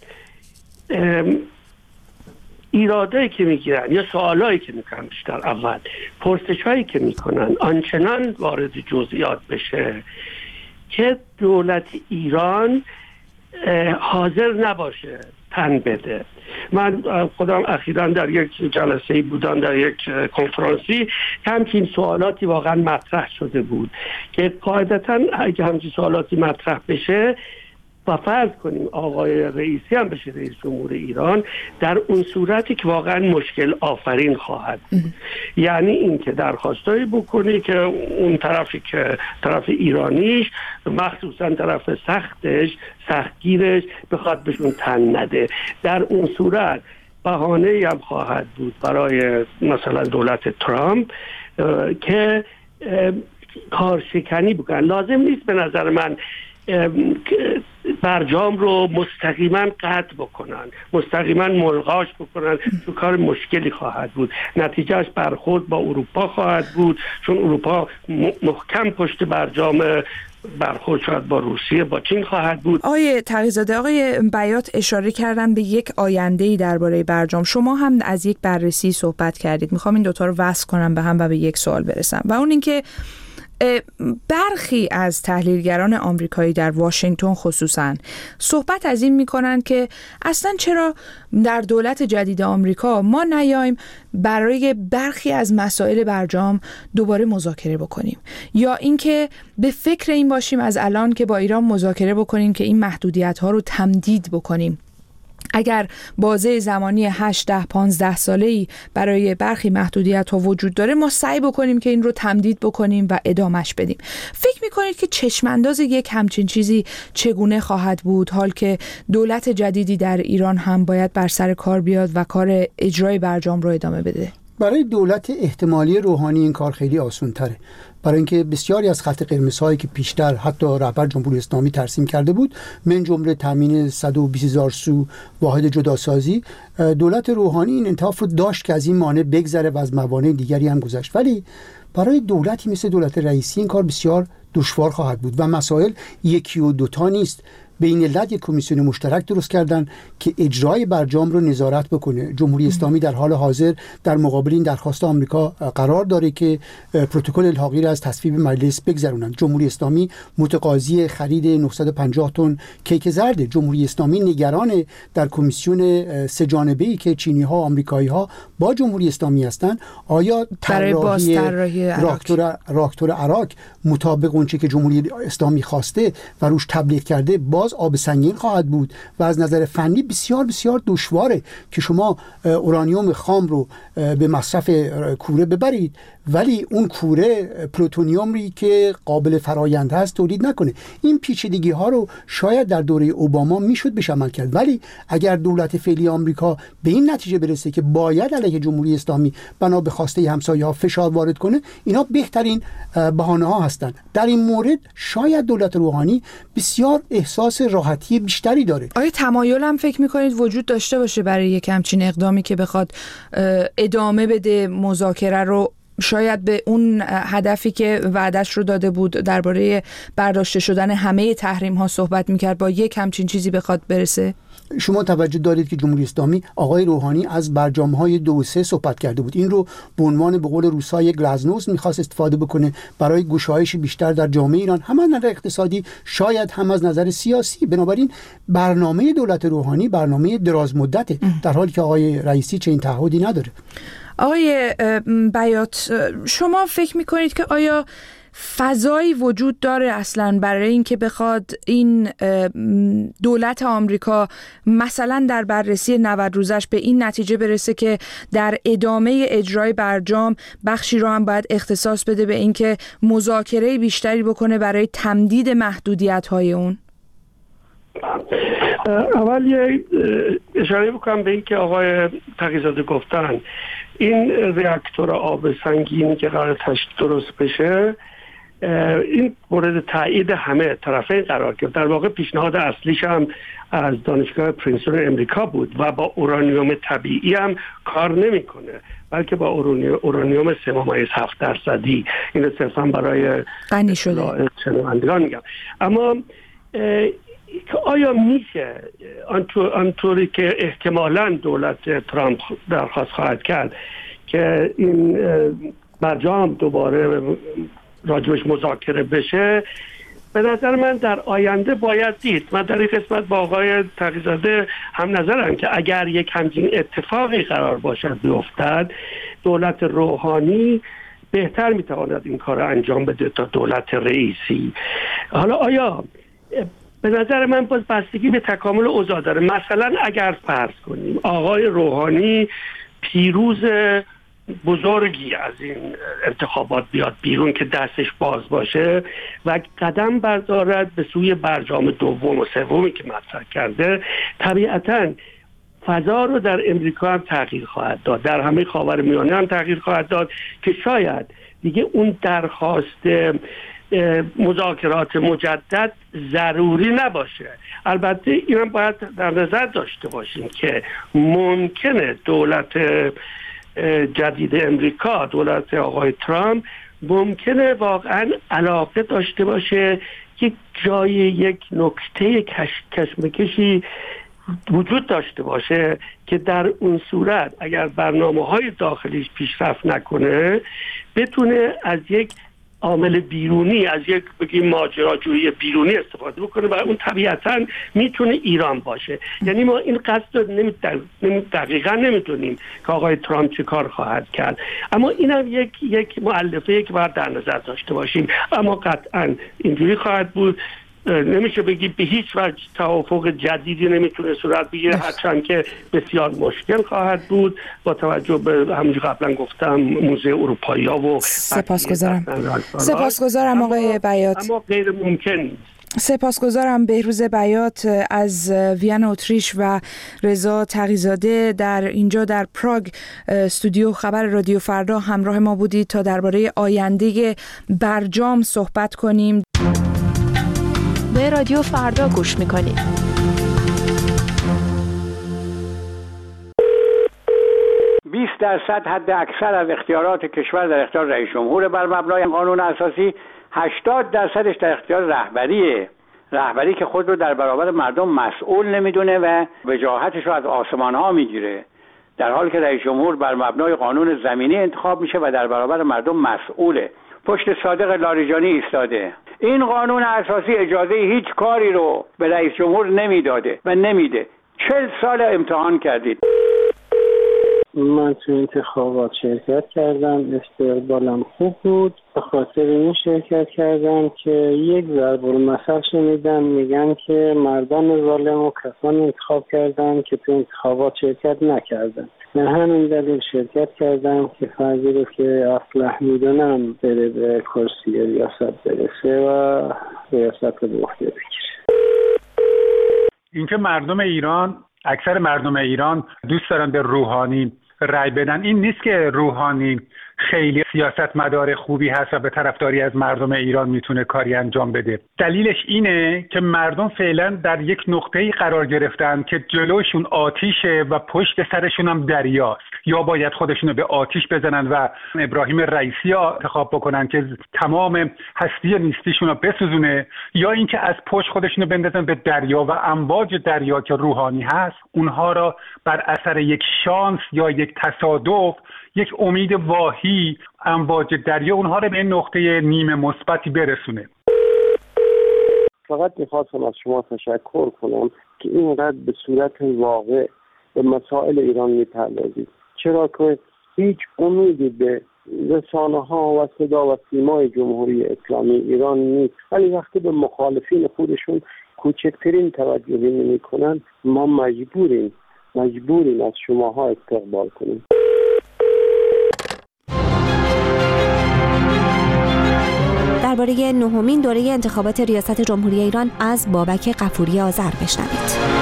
ایرادایی که میگیرن یا سوالایی که میکنن بیشتر اول پرسشایی که میکنن آنچنان وارد جزئیات بشه که دولت ایران حاضر نباشه تن بده. من خودم اخیراً در یک جلسه بودم، در یک کنفرانسی، همچین سوالاتی واقعا مطرح شده بود که قاعدتاً اگه همچین سوالاتی مطرح بشه و فرض کنیم آقای رئیسی هم بشه رئیس جمهور ایران، در اون صورتی که واقعا مشکل آفرین خواهد بود. یعنی این که درخواستایی بکنی که اون طرفی که طرف ایرانیش، مخصوصا طرف سختگیرش بخواد بهشون تن نده. در اون صورت بهانه‌ای هم خواهد بود برای مثلا دولت ترامپ که کارشکنی بکنن. لازم نیست به نظر من برجام رو مستقیما قطع بکنن، مستقیما ملغاش بکنن، تو کار مشکلی خواهد بود. نتیجهش برخورد با اروپا خواهد بود، چون اروپا محکم پشت برجام برخورد شاید با روسیه، با چین خواهد بود. آقای تقی‌زاده، آقای بیات اشاره کردن به یک آینده‌ای درباره برجام. شما هم از یک بررسی صحبت کردید. میخوام این دوتا رو وصل کنم به هم و به یک سوال برسم و اون اینکه برخی از تحلیلگران آمریکایی در واشنگتن خصوصاً صحبت از این میکنن که اصلا چرا در دولت جدید آمریکا ما نیایم برای برخی از مسائل برجام دوباره مذاکره بکنیم، یا اینکه به فکر این باشیم از الان که با ایران مذاکره بکنیم که این محدودیت ها رو تمدید بکنیم. اگر بازه زمانی 8، 10، 15 ساله‌ای برای برخی محدودیت‌ها وجود داره، ما سعی بکنیم که این رو تمدید بکنیم و ادامش بدیم. فکر می‌کنید که چشم‌انداز یک همچین چیزی چگونه خواهد بود، حال که دولت جدیدی در ایران هم باید بر سر کار بیاد و کار اجرای برجام رو ادامه بده؟ برای دولت احتمالی روحانی این کار خیلی آسان‌تره، برای اینکه بسیاری از خط قرمزهایی که پیشتر حتی رهبر جمهوری اسلامی ترسیم کرده بود، من جمله تامین 120,000 سو واحد جداسازی، دولت روحانی این انعطاف رو داشت که از این مانع بگذره و از موانع دیگری هم گذشت. ولی برای دولتی مثل دولت رئیسی این کار بسیار دشوار خواهد بود و مسائل یکی و دوتا نیست. به این علت یک کمیسیون مشترک درست کردن که اجرای برجام رو نظارت بکنه. جمهوری اسلامی در حال حاضر در مقابل این درخواست آمریکا قرار داره که پروتکل الحاقی را از تصویب مجلس بگذرونند. جمهوری اسلامی متقاضی خرید 950 تن کیک زرد. جمهوری اسلامی نگران در کمیسیون سه جانبه‌ای که چینی‌ها و آمریکایی‌ها با جمهوری اسلامی هستند، آیا طراحی راکتور عراق مطابق اونچه که جمهوری اسلامی خواسته و روش تبلیغ کرده باز آب سنگین خواهد بود و از نظر فنی بسیار بسیار دشواره که شما اورانیوم خام رو به مصرف کوره ببرید ولی اون کوره پلوتونیومی که قابل فرآیند هست تولید نکنه. این پیچیدگی ها رو شاید در دوره اوباما میشد بهش عمل کرد، ولی اگر دولت فعلی آمریکا به این نتیجه برسه که باید علیه جمهوری اسلامی بنا به خواسته همسایه‌ها فشار وارد کنه، اینا بهترین بهانه ها هستند. در این مورد شاید دولت روحانی بسیار احساس راحتی بیشتری داره. آیا تمایل هم فکر میکنید وجود داشته باشه برای یک همچین اقدامی که بخواد ادامه بده مذاکره رو، شاید به اون هدفی که وعدش رو داده بود درباره برداشته شدن همه تحریم ها صحبت میکرد، با یک همچین چیزی بخواد برسه؟ شما توجه دارید که جمهوری اسلامی آقای روحانی از برجام‌های 2 و 3 صحبت کرده بود. این رو به عنوان به قول روس‌ها گلازنوست می‌خواست استفاده بکنه برای گشایش بیشتر در جامعه ایران، هم از نظر اقتصادی شاید هم از نظر سیاسی. بنابراین برنامه دولت روحانی برنامه دراز مدته، در حالی که آقای رئیسی چنین تعهدی نداره. آقای بیات، شما فکر می‌کنید که آیا فضایی وجود داره اصلا برای اینکه بخواد این دولت آمریکا مثلا در بررسی 90 روزش به این نتیجه برسه که در ادامه اجرای برجام بخشی رو هم باید اختصاص بده به اینکه مذاکره بیشتری بکنه برای تمدید محدودیت‌های اون؟ اول یه اشاره بکنم به این که آقای تقی‌زاده گفتن این reaktor آب سنگینی که قرار درست بشه، این مورد تایید همه طرفین قرار گرفت. در واقع پیشنهاد اصلیش هم از دانشگاه پرینستون امریکا بود و با اورانیوم طبیعی هم کار نمیکنه، بلکه با اورانیوم 3.7%. اینو صرفا برای غنی شده شنوندگان میگم. اما آیا میشه آنطوری که احتمالاً دولت ترامپ درخواست خواهد کرد که این برجام دوباره راجبش مذاکره بشه؟ به نظر من در آینده باید دید. من در این قسمت با آقای تقی‌زاده هم نظرم که اگر یک همچین اتفاقی قرار باشد بیفتد، دولت روحانی بهتر میتواند این کار رو انجام بده تا دولت رئیسی. حالا آیا به نظر من باز بستگی به تکامل اوضاع داره. مثلا اگر فرض کنیم آقای روحانی پیروز بزرگی از این انتخابات بیاد بیرون که دستش باز باشه و قدم بردارد به سوی برجام دوم و سومی که مطرح کرده، طبیعتاً فضا رو در امریکا هم تغییر خواهد داد، در همه خاورمیانه هم تغییر خواهد داد که شاید دیگه اون درخواست مذاکرات مجدد ضروری نباشه. البته اینم باید در نظر داشته باشیم که ممکنه دولت جدید امریکا، دولت آقای ترامپ، ممکنه واقعا علاقه داشته باشه یک جای یک نکته کشمکشی وجود داشته باشه که در اون صورت اگر برنامه‌های داخلیش پیشرفت نکنه بتونه از یک عامل بیرونی، از یک بگیم ماجراجویی بیرونی استفاده بکنه و اون طبیعتاً میتونه ایران باشه. یعنی ما این قصد دقیقاً نمیدونیم که آقای ترامپ چه کار خواهد کرد، اما اینم یک مؤلفه که باید در نظر داشته باشیم. اما قطعاً اینجوری خواهد بود، نمیشه بگی به هیچ وجه توافق جدیدی نمیتونه صورت بگیره، هرچند که بسیار مشکل خواهد بود با توجه به همونجور قبلا گفتم موزه اروپایی ها و سپاسگزارم آقای بیات. اما غیر ممکن. سپاسگزارم بهروز بیات از وین اتریش و رضا تقی‌زاده در اینجا در پراگ استودیو خبر رادیو فردا همراه ما بودید تا درباره آینده برجام صحبت کنیم. به رادیو فردا گوش میکنید. %20 حد اکثر از اختیارات کشور در اختیار رئیس جمهور بر مبنای قانون اساسی، 80% در اختیار رهبری که خود رو در برابر مردم مسئول نمیدونه و وجاهتش رو از آسمان ها میگیره، در حالی که رئیس جمهور بر مبنای قانون زمینی انتخاب میشه و در برابر مردم مسئوله. پشت صادق لاریجانی ایستاده. این قانون اساسی اجازه هیچ کاری رو به رئیس جمهور نمیداده و نمیده. 40 سال امتحان کردید. من تو انتخابات شرکت کردم، استقبالم خوب بود. به خاطر این شرکت کردم که یک ضرب المثل شنیدم میگن که مردان ظالم و کسان انتخاب کردن که تو انتخابات شرکت نکردن. من همین دلیل شرکت کردم که فردی رو که اصلح میدونم بره به کرسی ریاست برسه و ریاست رو به عهده بگیره. اینکه اکثر مردم ایران دوست دارن به روحانی رای بدن، این نیست که روحانی خیلی سیاستمدار خوبی هست و به طرفداری از مردم ایران میتونه کاری انجام بده. دلیلش اینه که مردم فعلا در یک نقطه‌ای قرار گرفتن که جلوشون آتیشه و پشت سرشون هم دریاست. یا باید خودشونو به آتیش بزنن و ابراهیم رئیسی انتخاب بکنن که تمام هستی نیستیشون رو بسوزونه، یا اینکه از پشت خودشونو بندازن به دریا و امواج دریا که روحانی هست اونها را بر اثر یک شانس یا یک تصادف، یک امید واهی، امواج دریا اونها رو به این نقطه نیمه مثبتی برسونه. فقط میخواستم از شما تشکر کنم که اینقدر به صورت واقع به مسائل ایران میپردازید، چرا که هیچ امیدی به رسانه ها و صدا و سیمای جمهوری اسلامی ایران نیست، ولی وقتی به مخالفین خودشون کوچکترین توجهی نمی‌کنن ما مجبوریم از شماها استقبال کنیم. درباره نهمین دوره انتخابات ریاست جمهوری ایران از بابک غفوری آذر بشنوید.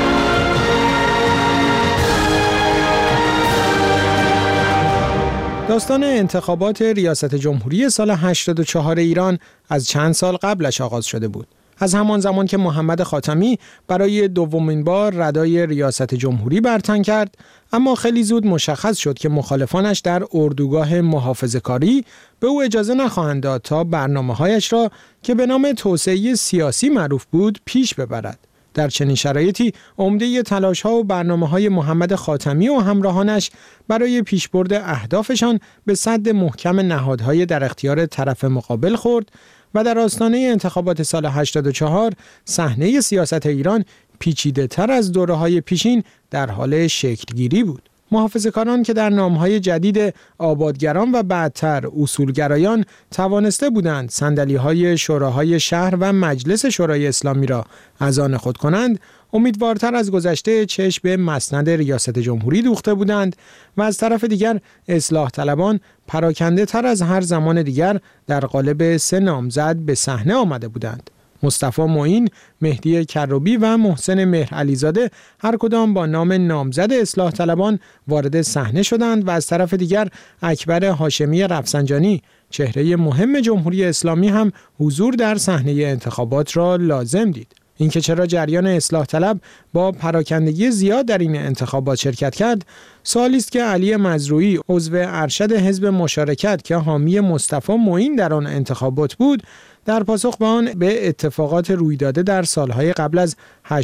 داستان انتخابات ریاست جمهوری سال 84 ایران از چند سال قبلش آغاز شده بود. از همان زمان که محمد خاتمی برای دومین بار ردای ریاست جمهوری برتن کرد، اما خیلی زود مشخص شد که مخالفانش در اردوگاه محافظه‌کاری به او اجازه نخواهند داد تا برنامه‌هایش را که به نام توسعه سیاسی معروف بود پیش ببرد. در چنین شرایطی عمده تلاش‌ها و برنامه‌های محمد خاتمی و همراهانش برای پیشبرد اهدافشان به سد محکم نهادهای در اختیار طرف مقابل خورد و در آستانه انتخابات سال 84 صحنه سیاست ایران پیچیده‌تر از دوره‌های پیشین در حال شکلگیری بود. محافظه‌کاران که در نام‌های جدید آبادگران و بعدتر اصولگرایان توانسته بودند صندلی‌های شوراهای شهر و مجلس شورای اسلامی را از آن خود کنند، امیدوارتر از گذشته چشم به مسند ریاست جمهوری دوخته بودند و از طرف دیگر اصلاح طلبان پراکنده تر از هر زمان دیگر در قالب 3 نامزد به صحنه آمده بودند. مصطفی معین، مهدی کروبی و محسن مهرعلیزاده هر کدام با نام نامزد اصلاح طلبان وارد صحنه شدند و از طرف دیگر اکبر هاشمی رفسنجانی، چهره مهم جمهوری اسلامی هم حضور در صحنه انتخابات را لازم دید. اینکه چرا جریان اصلاح طلب با پراکندگی زیاد در این انتخابات شرکت کرد، سوالی است که علی مزروعی عضو ارشد حزب مشارکت که حامی مصطفی معین در آن انتخابات بود، در پاسخ به آن به اتفاقات رویداده در سالهای قبل از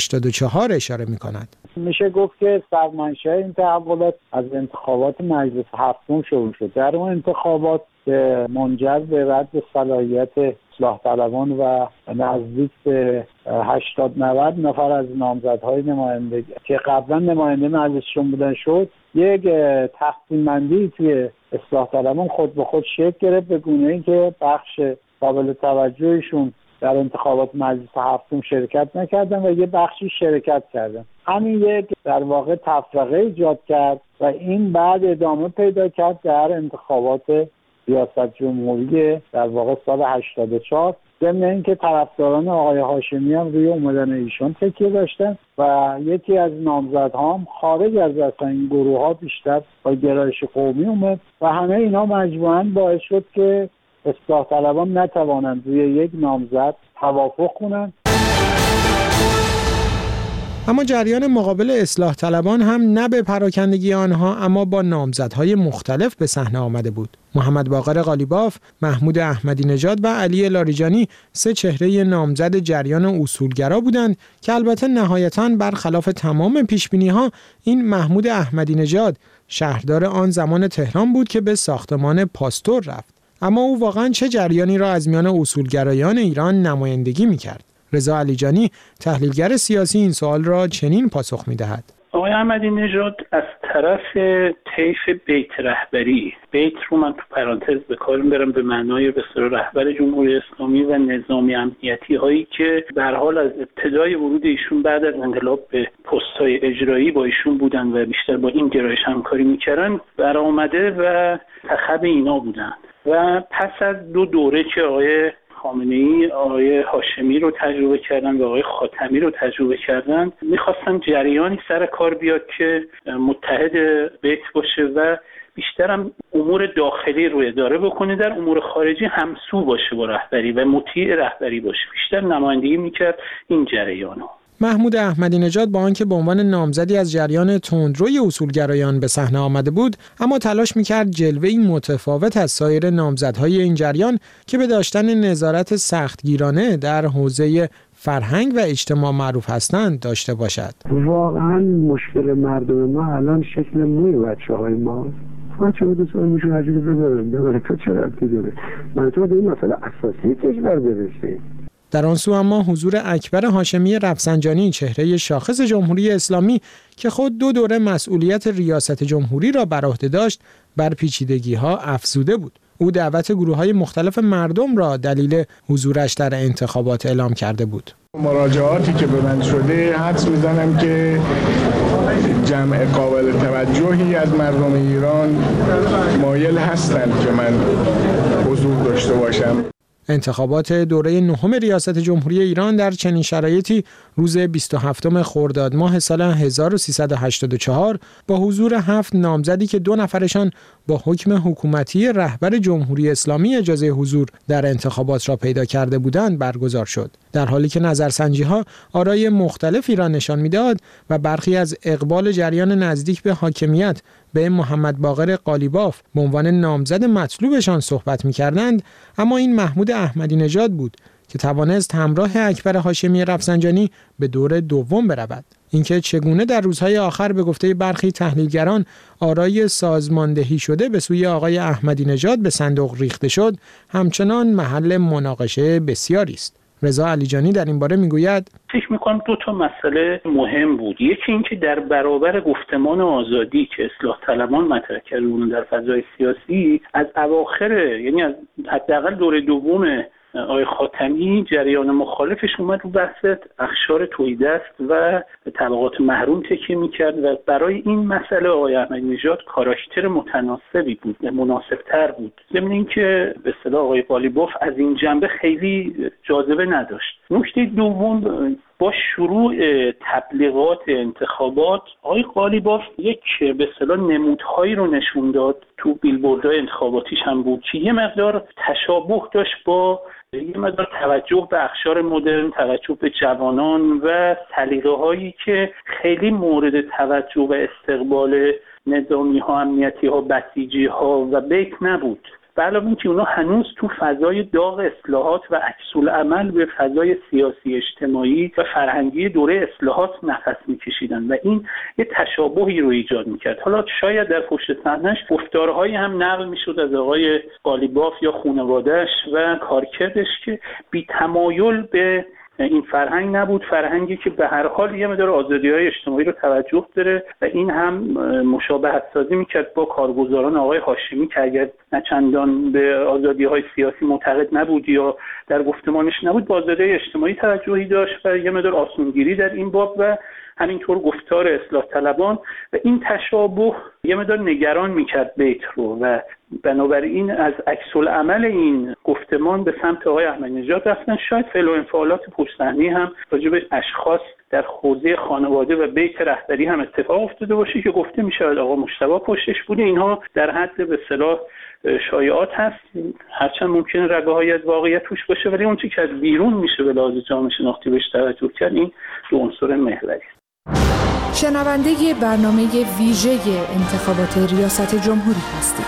84 اشاره می‌کند. میشه گفت که سرمنشأ این تحولات از انتخابات مجلس هفتم شروع شد. در اون انتخابات منجر به رد صلاحیت اصلاح طلبان و نزدیک به 80-90 نفر از نامزدهای نماینده که قبلا نماینده مجلسشون بودن شد، یک تقسیم بندی توی اصلاح طلبان خود به خود شکل گرفت به گونه‌ای که بخش قابل توجهشون در انتخابات مجلس هفتم شرکت نکردن و یه بخشی شرکت کردن. همین یک در واقع تفرقه ایجاد کرد و این بعد ادامه پیدا کرد در انتخابات ریاست جمهوری در واقع سال 84. ضمن اینکه طرفداران آقای هاشمی هم روی اومدن ایشون تکیه داشتن و یکی از نامزدها هم خارج از اصلا این گروه ها بیشتر با گرایش قومی اومد و همه اینا مجموعاً باعث شد که اصلاح طلبان نتوانند روی یک نامزد توافق کنند. اما جریان مقابل اصلاح طلبان هم نه به پراکندگی آنها اما با نامزدهای مختلف به صحنه آمده بود. محمد باقر قالیباف، محمود احمدی نژاد و علی لاریجانی 3 چهره نامزد جریان اصولگرا بودند که البته نهایتاً برخلاف تمام پیشبینی‌ها این محمود احمدی نژاد شهردار آن زمان تهران بود که به ساختمان پاستور رفت. اما او واقعاً چه جریانی را از میان اصولگرایان ایران نمایندگی می‌کرد؟ رضا علیجانی تحلیلگر سیاسی این سوال را چنین پاسخ می‌دهد. آقای احمدی نژاد از طرف طیف بیت رهبری، بیت رو من تو پرانتز به کار میبرم به معنای به اصطلاح رهبر جمهوری اسلامی و نظامی امنیتی هایی که به هر حال از ابتدای ورود ایشون بعد از انقلاب به پست‌های اجرایی با ایشون بودن و بیشتر با این گرایش همکاری میکردن، برآمده و تخب اینا بودن و پس از 2 دوره که آقای خامنه‌ای آقای هاشمی رو تجربه کردن و آقای خاتمی رو تجربه کردن، میخواستن جریانی سر کار بیاد که متحد بیت باشه و بیشترم امور داخلی رو اداره بکنه، در امور خارجی همسو باشه با رهبری و مطیع رهبری باشه. بیشتر نمایندگی میکرد این جریانو. محمود احمدی نژاد با آنکه به عنوان نامزدی از جریان تندروی اصولگرایان به صحنه آمده بود، اما تلاش می‌کرد جلوه‌ای متفاوت از سایر نامزدهای این جریان که به داشتن نظارت سختگیرانه در حوزه فرهنگ و اجتماع معروف هستند داشته باشد. واقعا مشکل مردم ما الان شکل موی بچه‌های ما. بچه ها دوست میشون عجیب ببرن تو چه ربطی داره؟ من تو به این مسئله اساسی کشور برسیم. در آن سو اما حضور اکبر هاشمی رفسنجانی، چهره شاخص جمهوری اسلامی که خود 2 دوره مسئولیت ریاست جمهوری را بر عهده داشت، بر پیچیدگی‌ها افزوده بود. او دعوت گروه‌های مختلف مردم را دلیل حضورش در انتخابات اعلام کرده بود. مراجعاتی که به من شده حدس میزنم که جمع قابل توجهی از مردم ایران مایل هستند که من حضور داشته باشم. انتخابات دوره نهم ریاست جمهوری ایران در چنین شرایطی روز 27 خرداد ماه سال 1384 با حضور 7 نامزدی که 2 نفرشان با حکم حکومتی رهبر جمهوری اسلامی اجازه حضور در انتخابات را پیدا کرده بودند برگزار شد. در حالی که نظرسنجی‌ها آرای مختلفی را نشان می‌داد و برخی از اقبال جریان نزدیک به حاکمیت به محمد باقر قالیباف به عنوان نامزد مطلوبشان صحبت می‌کردند، اما این محمود احمدی نژاد بود که توانست همراه اکبر هاشمی رفسنجانی به دور دوم برود. اینکه چگونه در روزهای آخر به گفته برخی تحلیلگران آرای سازماندهی شده به سوی آقای احمدی نژاد به صندوق ریخته شد، همچنان محل مناقشه بسیاری است. رضا علیجانی در این باره میگوید: فکر میکنم 2 مسئله مهم بود. یکی اینکه در برابر گفتمان آزادی که اصلاح طلبان مطرح کردن در فضای سیاسی، از اواخر، یعنی از حداقل دوره دوم آقای خاتمی، جریان مخالفش اومد رو بحث اخشار تویدست و طبقات محروم تکیه میکرد و برای این مسئله آقای احمدی نژاد کاراکتر متناسبی بود، مناسبتر بود. ضمن اینکه به اصطلاح آقای قالیباف از این جنبه خیلی جاذبه نداشت. نکته دوم، با شروع تبلیغات انتخابات آقای قالیباف یک به اصطلاح نمودهایی رو نشون داد، تو بیلبوردهای انتخاباتیش هم بود که یه مقدار تشابه داشت با یه مقدار توجه به اخشار مدرن، توجه به جوانان و سلیقه‌هایی که خیلی مورد توجه و استقبال نظامی‌ها، امنیتی‌ها، بسیجی‌ها و بیت نبود. به علاوه اینکه اونا هنوز تو فضای داغ اصلاحات و عکس‌العمل به فضای سیاسی، اجتماعی و فرهنگی دوره اصلاحات نفس می‌کشیدن و این یه تشابهی رو ایجاد می‌کرد. حالا شاید در پشت صحنه‌اش گفتارهایی هم نقل می‌شد از آقای قالیباف یا خانواده‌اش و کارکردش که بی‌تمایل به این فرهنگ نبود، فرهنگی که به هر حال یه مقدار آزادی‌های اجتماعی رو توجه داره و این هم مشابهت سازی می‌کرد با کارگزاران آقای هاشمی که اگر نه چندان به آزادی‌های سیاسی معتقد نبود یا در گفتمانش نبود، با آزادی‌های اجتماعی توجهی داشت و یه مقدار آسونگیری در این باب و همینطور گفتار اصلاح طلبان و این تشابه یه مقدار نگران می‌کرد بیت رو و بنابراین از عکس‌العمل این گفتمان به سمت آقای احمدی نژاد رفتن. شاید فعل و انفعالات پشت‌صحنه‌ای هم راجع به اشخاص در حوزه خانواده و بیت رهبری هم اتفاق افتاده باشه که گفته میشه آقا مجتبی پشتش بوده. اینها در حد به اصطلاح شایعات هست، هرچند ممکنه رگه‌هایی از واقعیت توش باشه، ولی اون چیزی که از بیرون میشه به لحاظ جامعه شناختی بهش توجه کرد، این 2 عنصر محوری. شنونده برنامه ویژه انتخابات ریاست جمهوری هستید.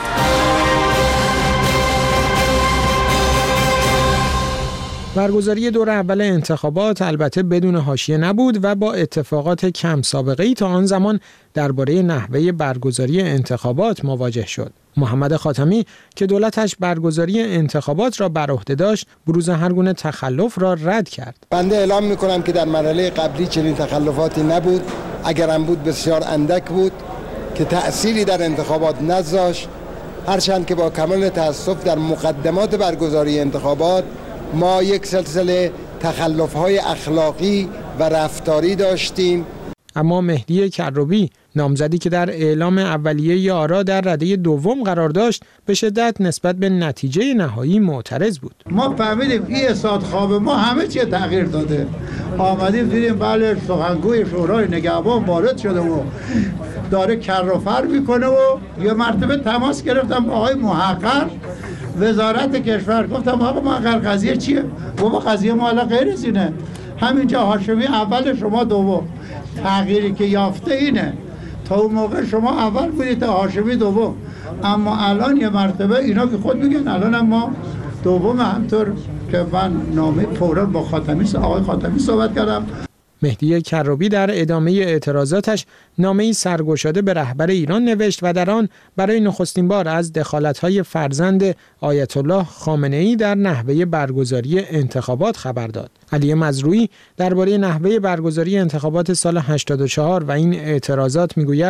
برگزاری دور اول انتخابات البته بدون حاشیه نبود و با اتفاقات کم سابقه‌ای تا آن زمان درباره نحوه برگزاری انتخابات مواجه شد. محمد خاتمی که دولتش برگزاری انتخابات را بر عهده داشت، بروز هر گونه تخلف را رد کرد. بنده اعلام می‌کنم که در مرحله قبلی چنین تخلفاتی نبود، اگرم بود بسیار اندک بود که تأثیری در انتخابات نذاشت، هرچند که با کمال تأسف در مقدمات برگزاری انتخابات ما یک سلسله تخلف‌های اخلاقی و رفتاری داشتیم. اما مهدی کروبی، نامزدی که در اعلام اولیه آرا در رده دوم قرار داشت، به شدت نسبت به نتیجه نهایی معترض بود. ما فهمیدیم این اصلاحات خواب ما همه چی تغییر داده. آمدیم دیدیم بله سخنگوی شورای نگهبان وارد شده و داره کر و فر میکنه و یه مرتبه تماس گرفتم با آقای محقق وزارت کشور، گفتم آقا محقق قضیه چیه؟ بابا قضیه ما حالا غیر از اینه، همینجا هاشمی اول شما دوم، تغییری که یافته اینه، تا اون موقع شما اول بودید تا هاشمی دوم، اما الان یه مرتبه اینا که خود میگن الان هم ما دوم، همطور که من نامه فوراً با آقای خاتمی صحبت کردم. مهدی کروبی در ادامه اعتراضاتش نامه‌ای سرگشاده به رهبر ایران نوشت و در آن برای نخستین بار از دخالت‌های فرزند آیت الله خامنه‌ای در نحوه برگزاری انتخابات خبر داد. علی مزروعی درباره نحوه برگزاری انتخابات سال 84 و این اعتراضات میگوید: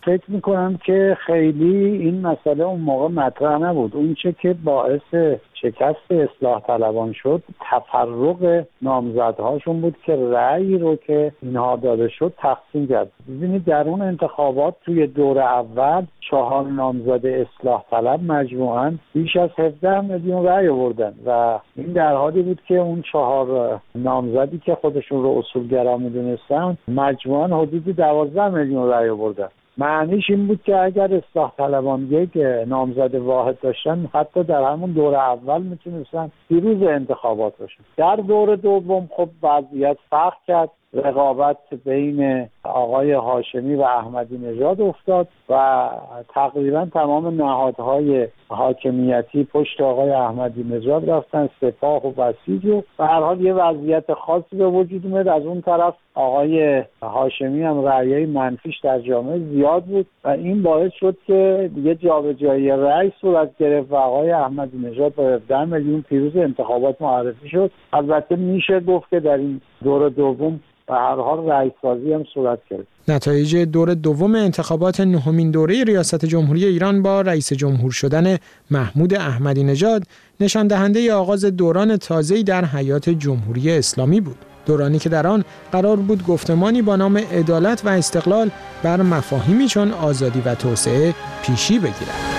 فکر میکنم که خیلی این مسئله اون موقع مطرح نبود. اون چه که باعث شکست اصلاح طلبان شد تفرق نامزدهاشون بود که رأی رو که اینها داده شد تقسیم کرد. ببینید در اون انتخابات توی دور اول 4 نامزد اصلاح طلب مجموعاً بیش از 17 میلیون رأی آوردن و این در حالی بود که اون 4 نامزدی که خودشون رو اصولگرا میدونستن مجموعاً حدود 12 میلیون رأی آوردن. معنیش این بود که اگر اصلاح طلبان یک نامزد واحد داشتن حتی در همون دور اول میتونستن پیروز انتخابات باشن. در دور دوم خب وضعیت فرق کرد، رقابت بین آقای هاشمی و احمدی نژاد افتاد و تقریبا تمام نهادهای حاکمیتی پشت آقای احمدی نژاد رفتن، سپاه و بسیج و به هر حال یه وضعیت خاصی به وجود اومد. از اون طرف آقای هاشمی هم رأیای منفیش در جامعه زیاد بود و این باعث شد که دیگه جابجایی رأی صورت گرفت و آقای احمدی نژاد با 17 میلیون پیروز انتخابات معرفی شد. البته میشه گفت که در این دور دوم به هر حال رئیس‌سازی هم صورت گرفت. نتایج دور دوم انتخابات نهمین دوره ریاست جمهوری ایران با رئیس جمهور شدن محمود احمدی نژاد نشان دهنده آغاز دوران تازه‌ای در حیات جمهوری اسلامی بود. دورانی که در آن قرار بود گفتمانی با نام عدالت و استقلال بر مفاهیمی چون آزادی و توسعه پیشی بگیرد.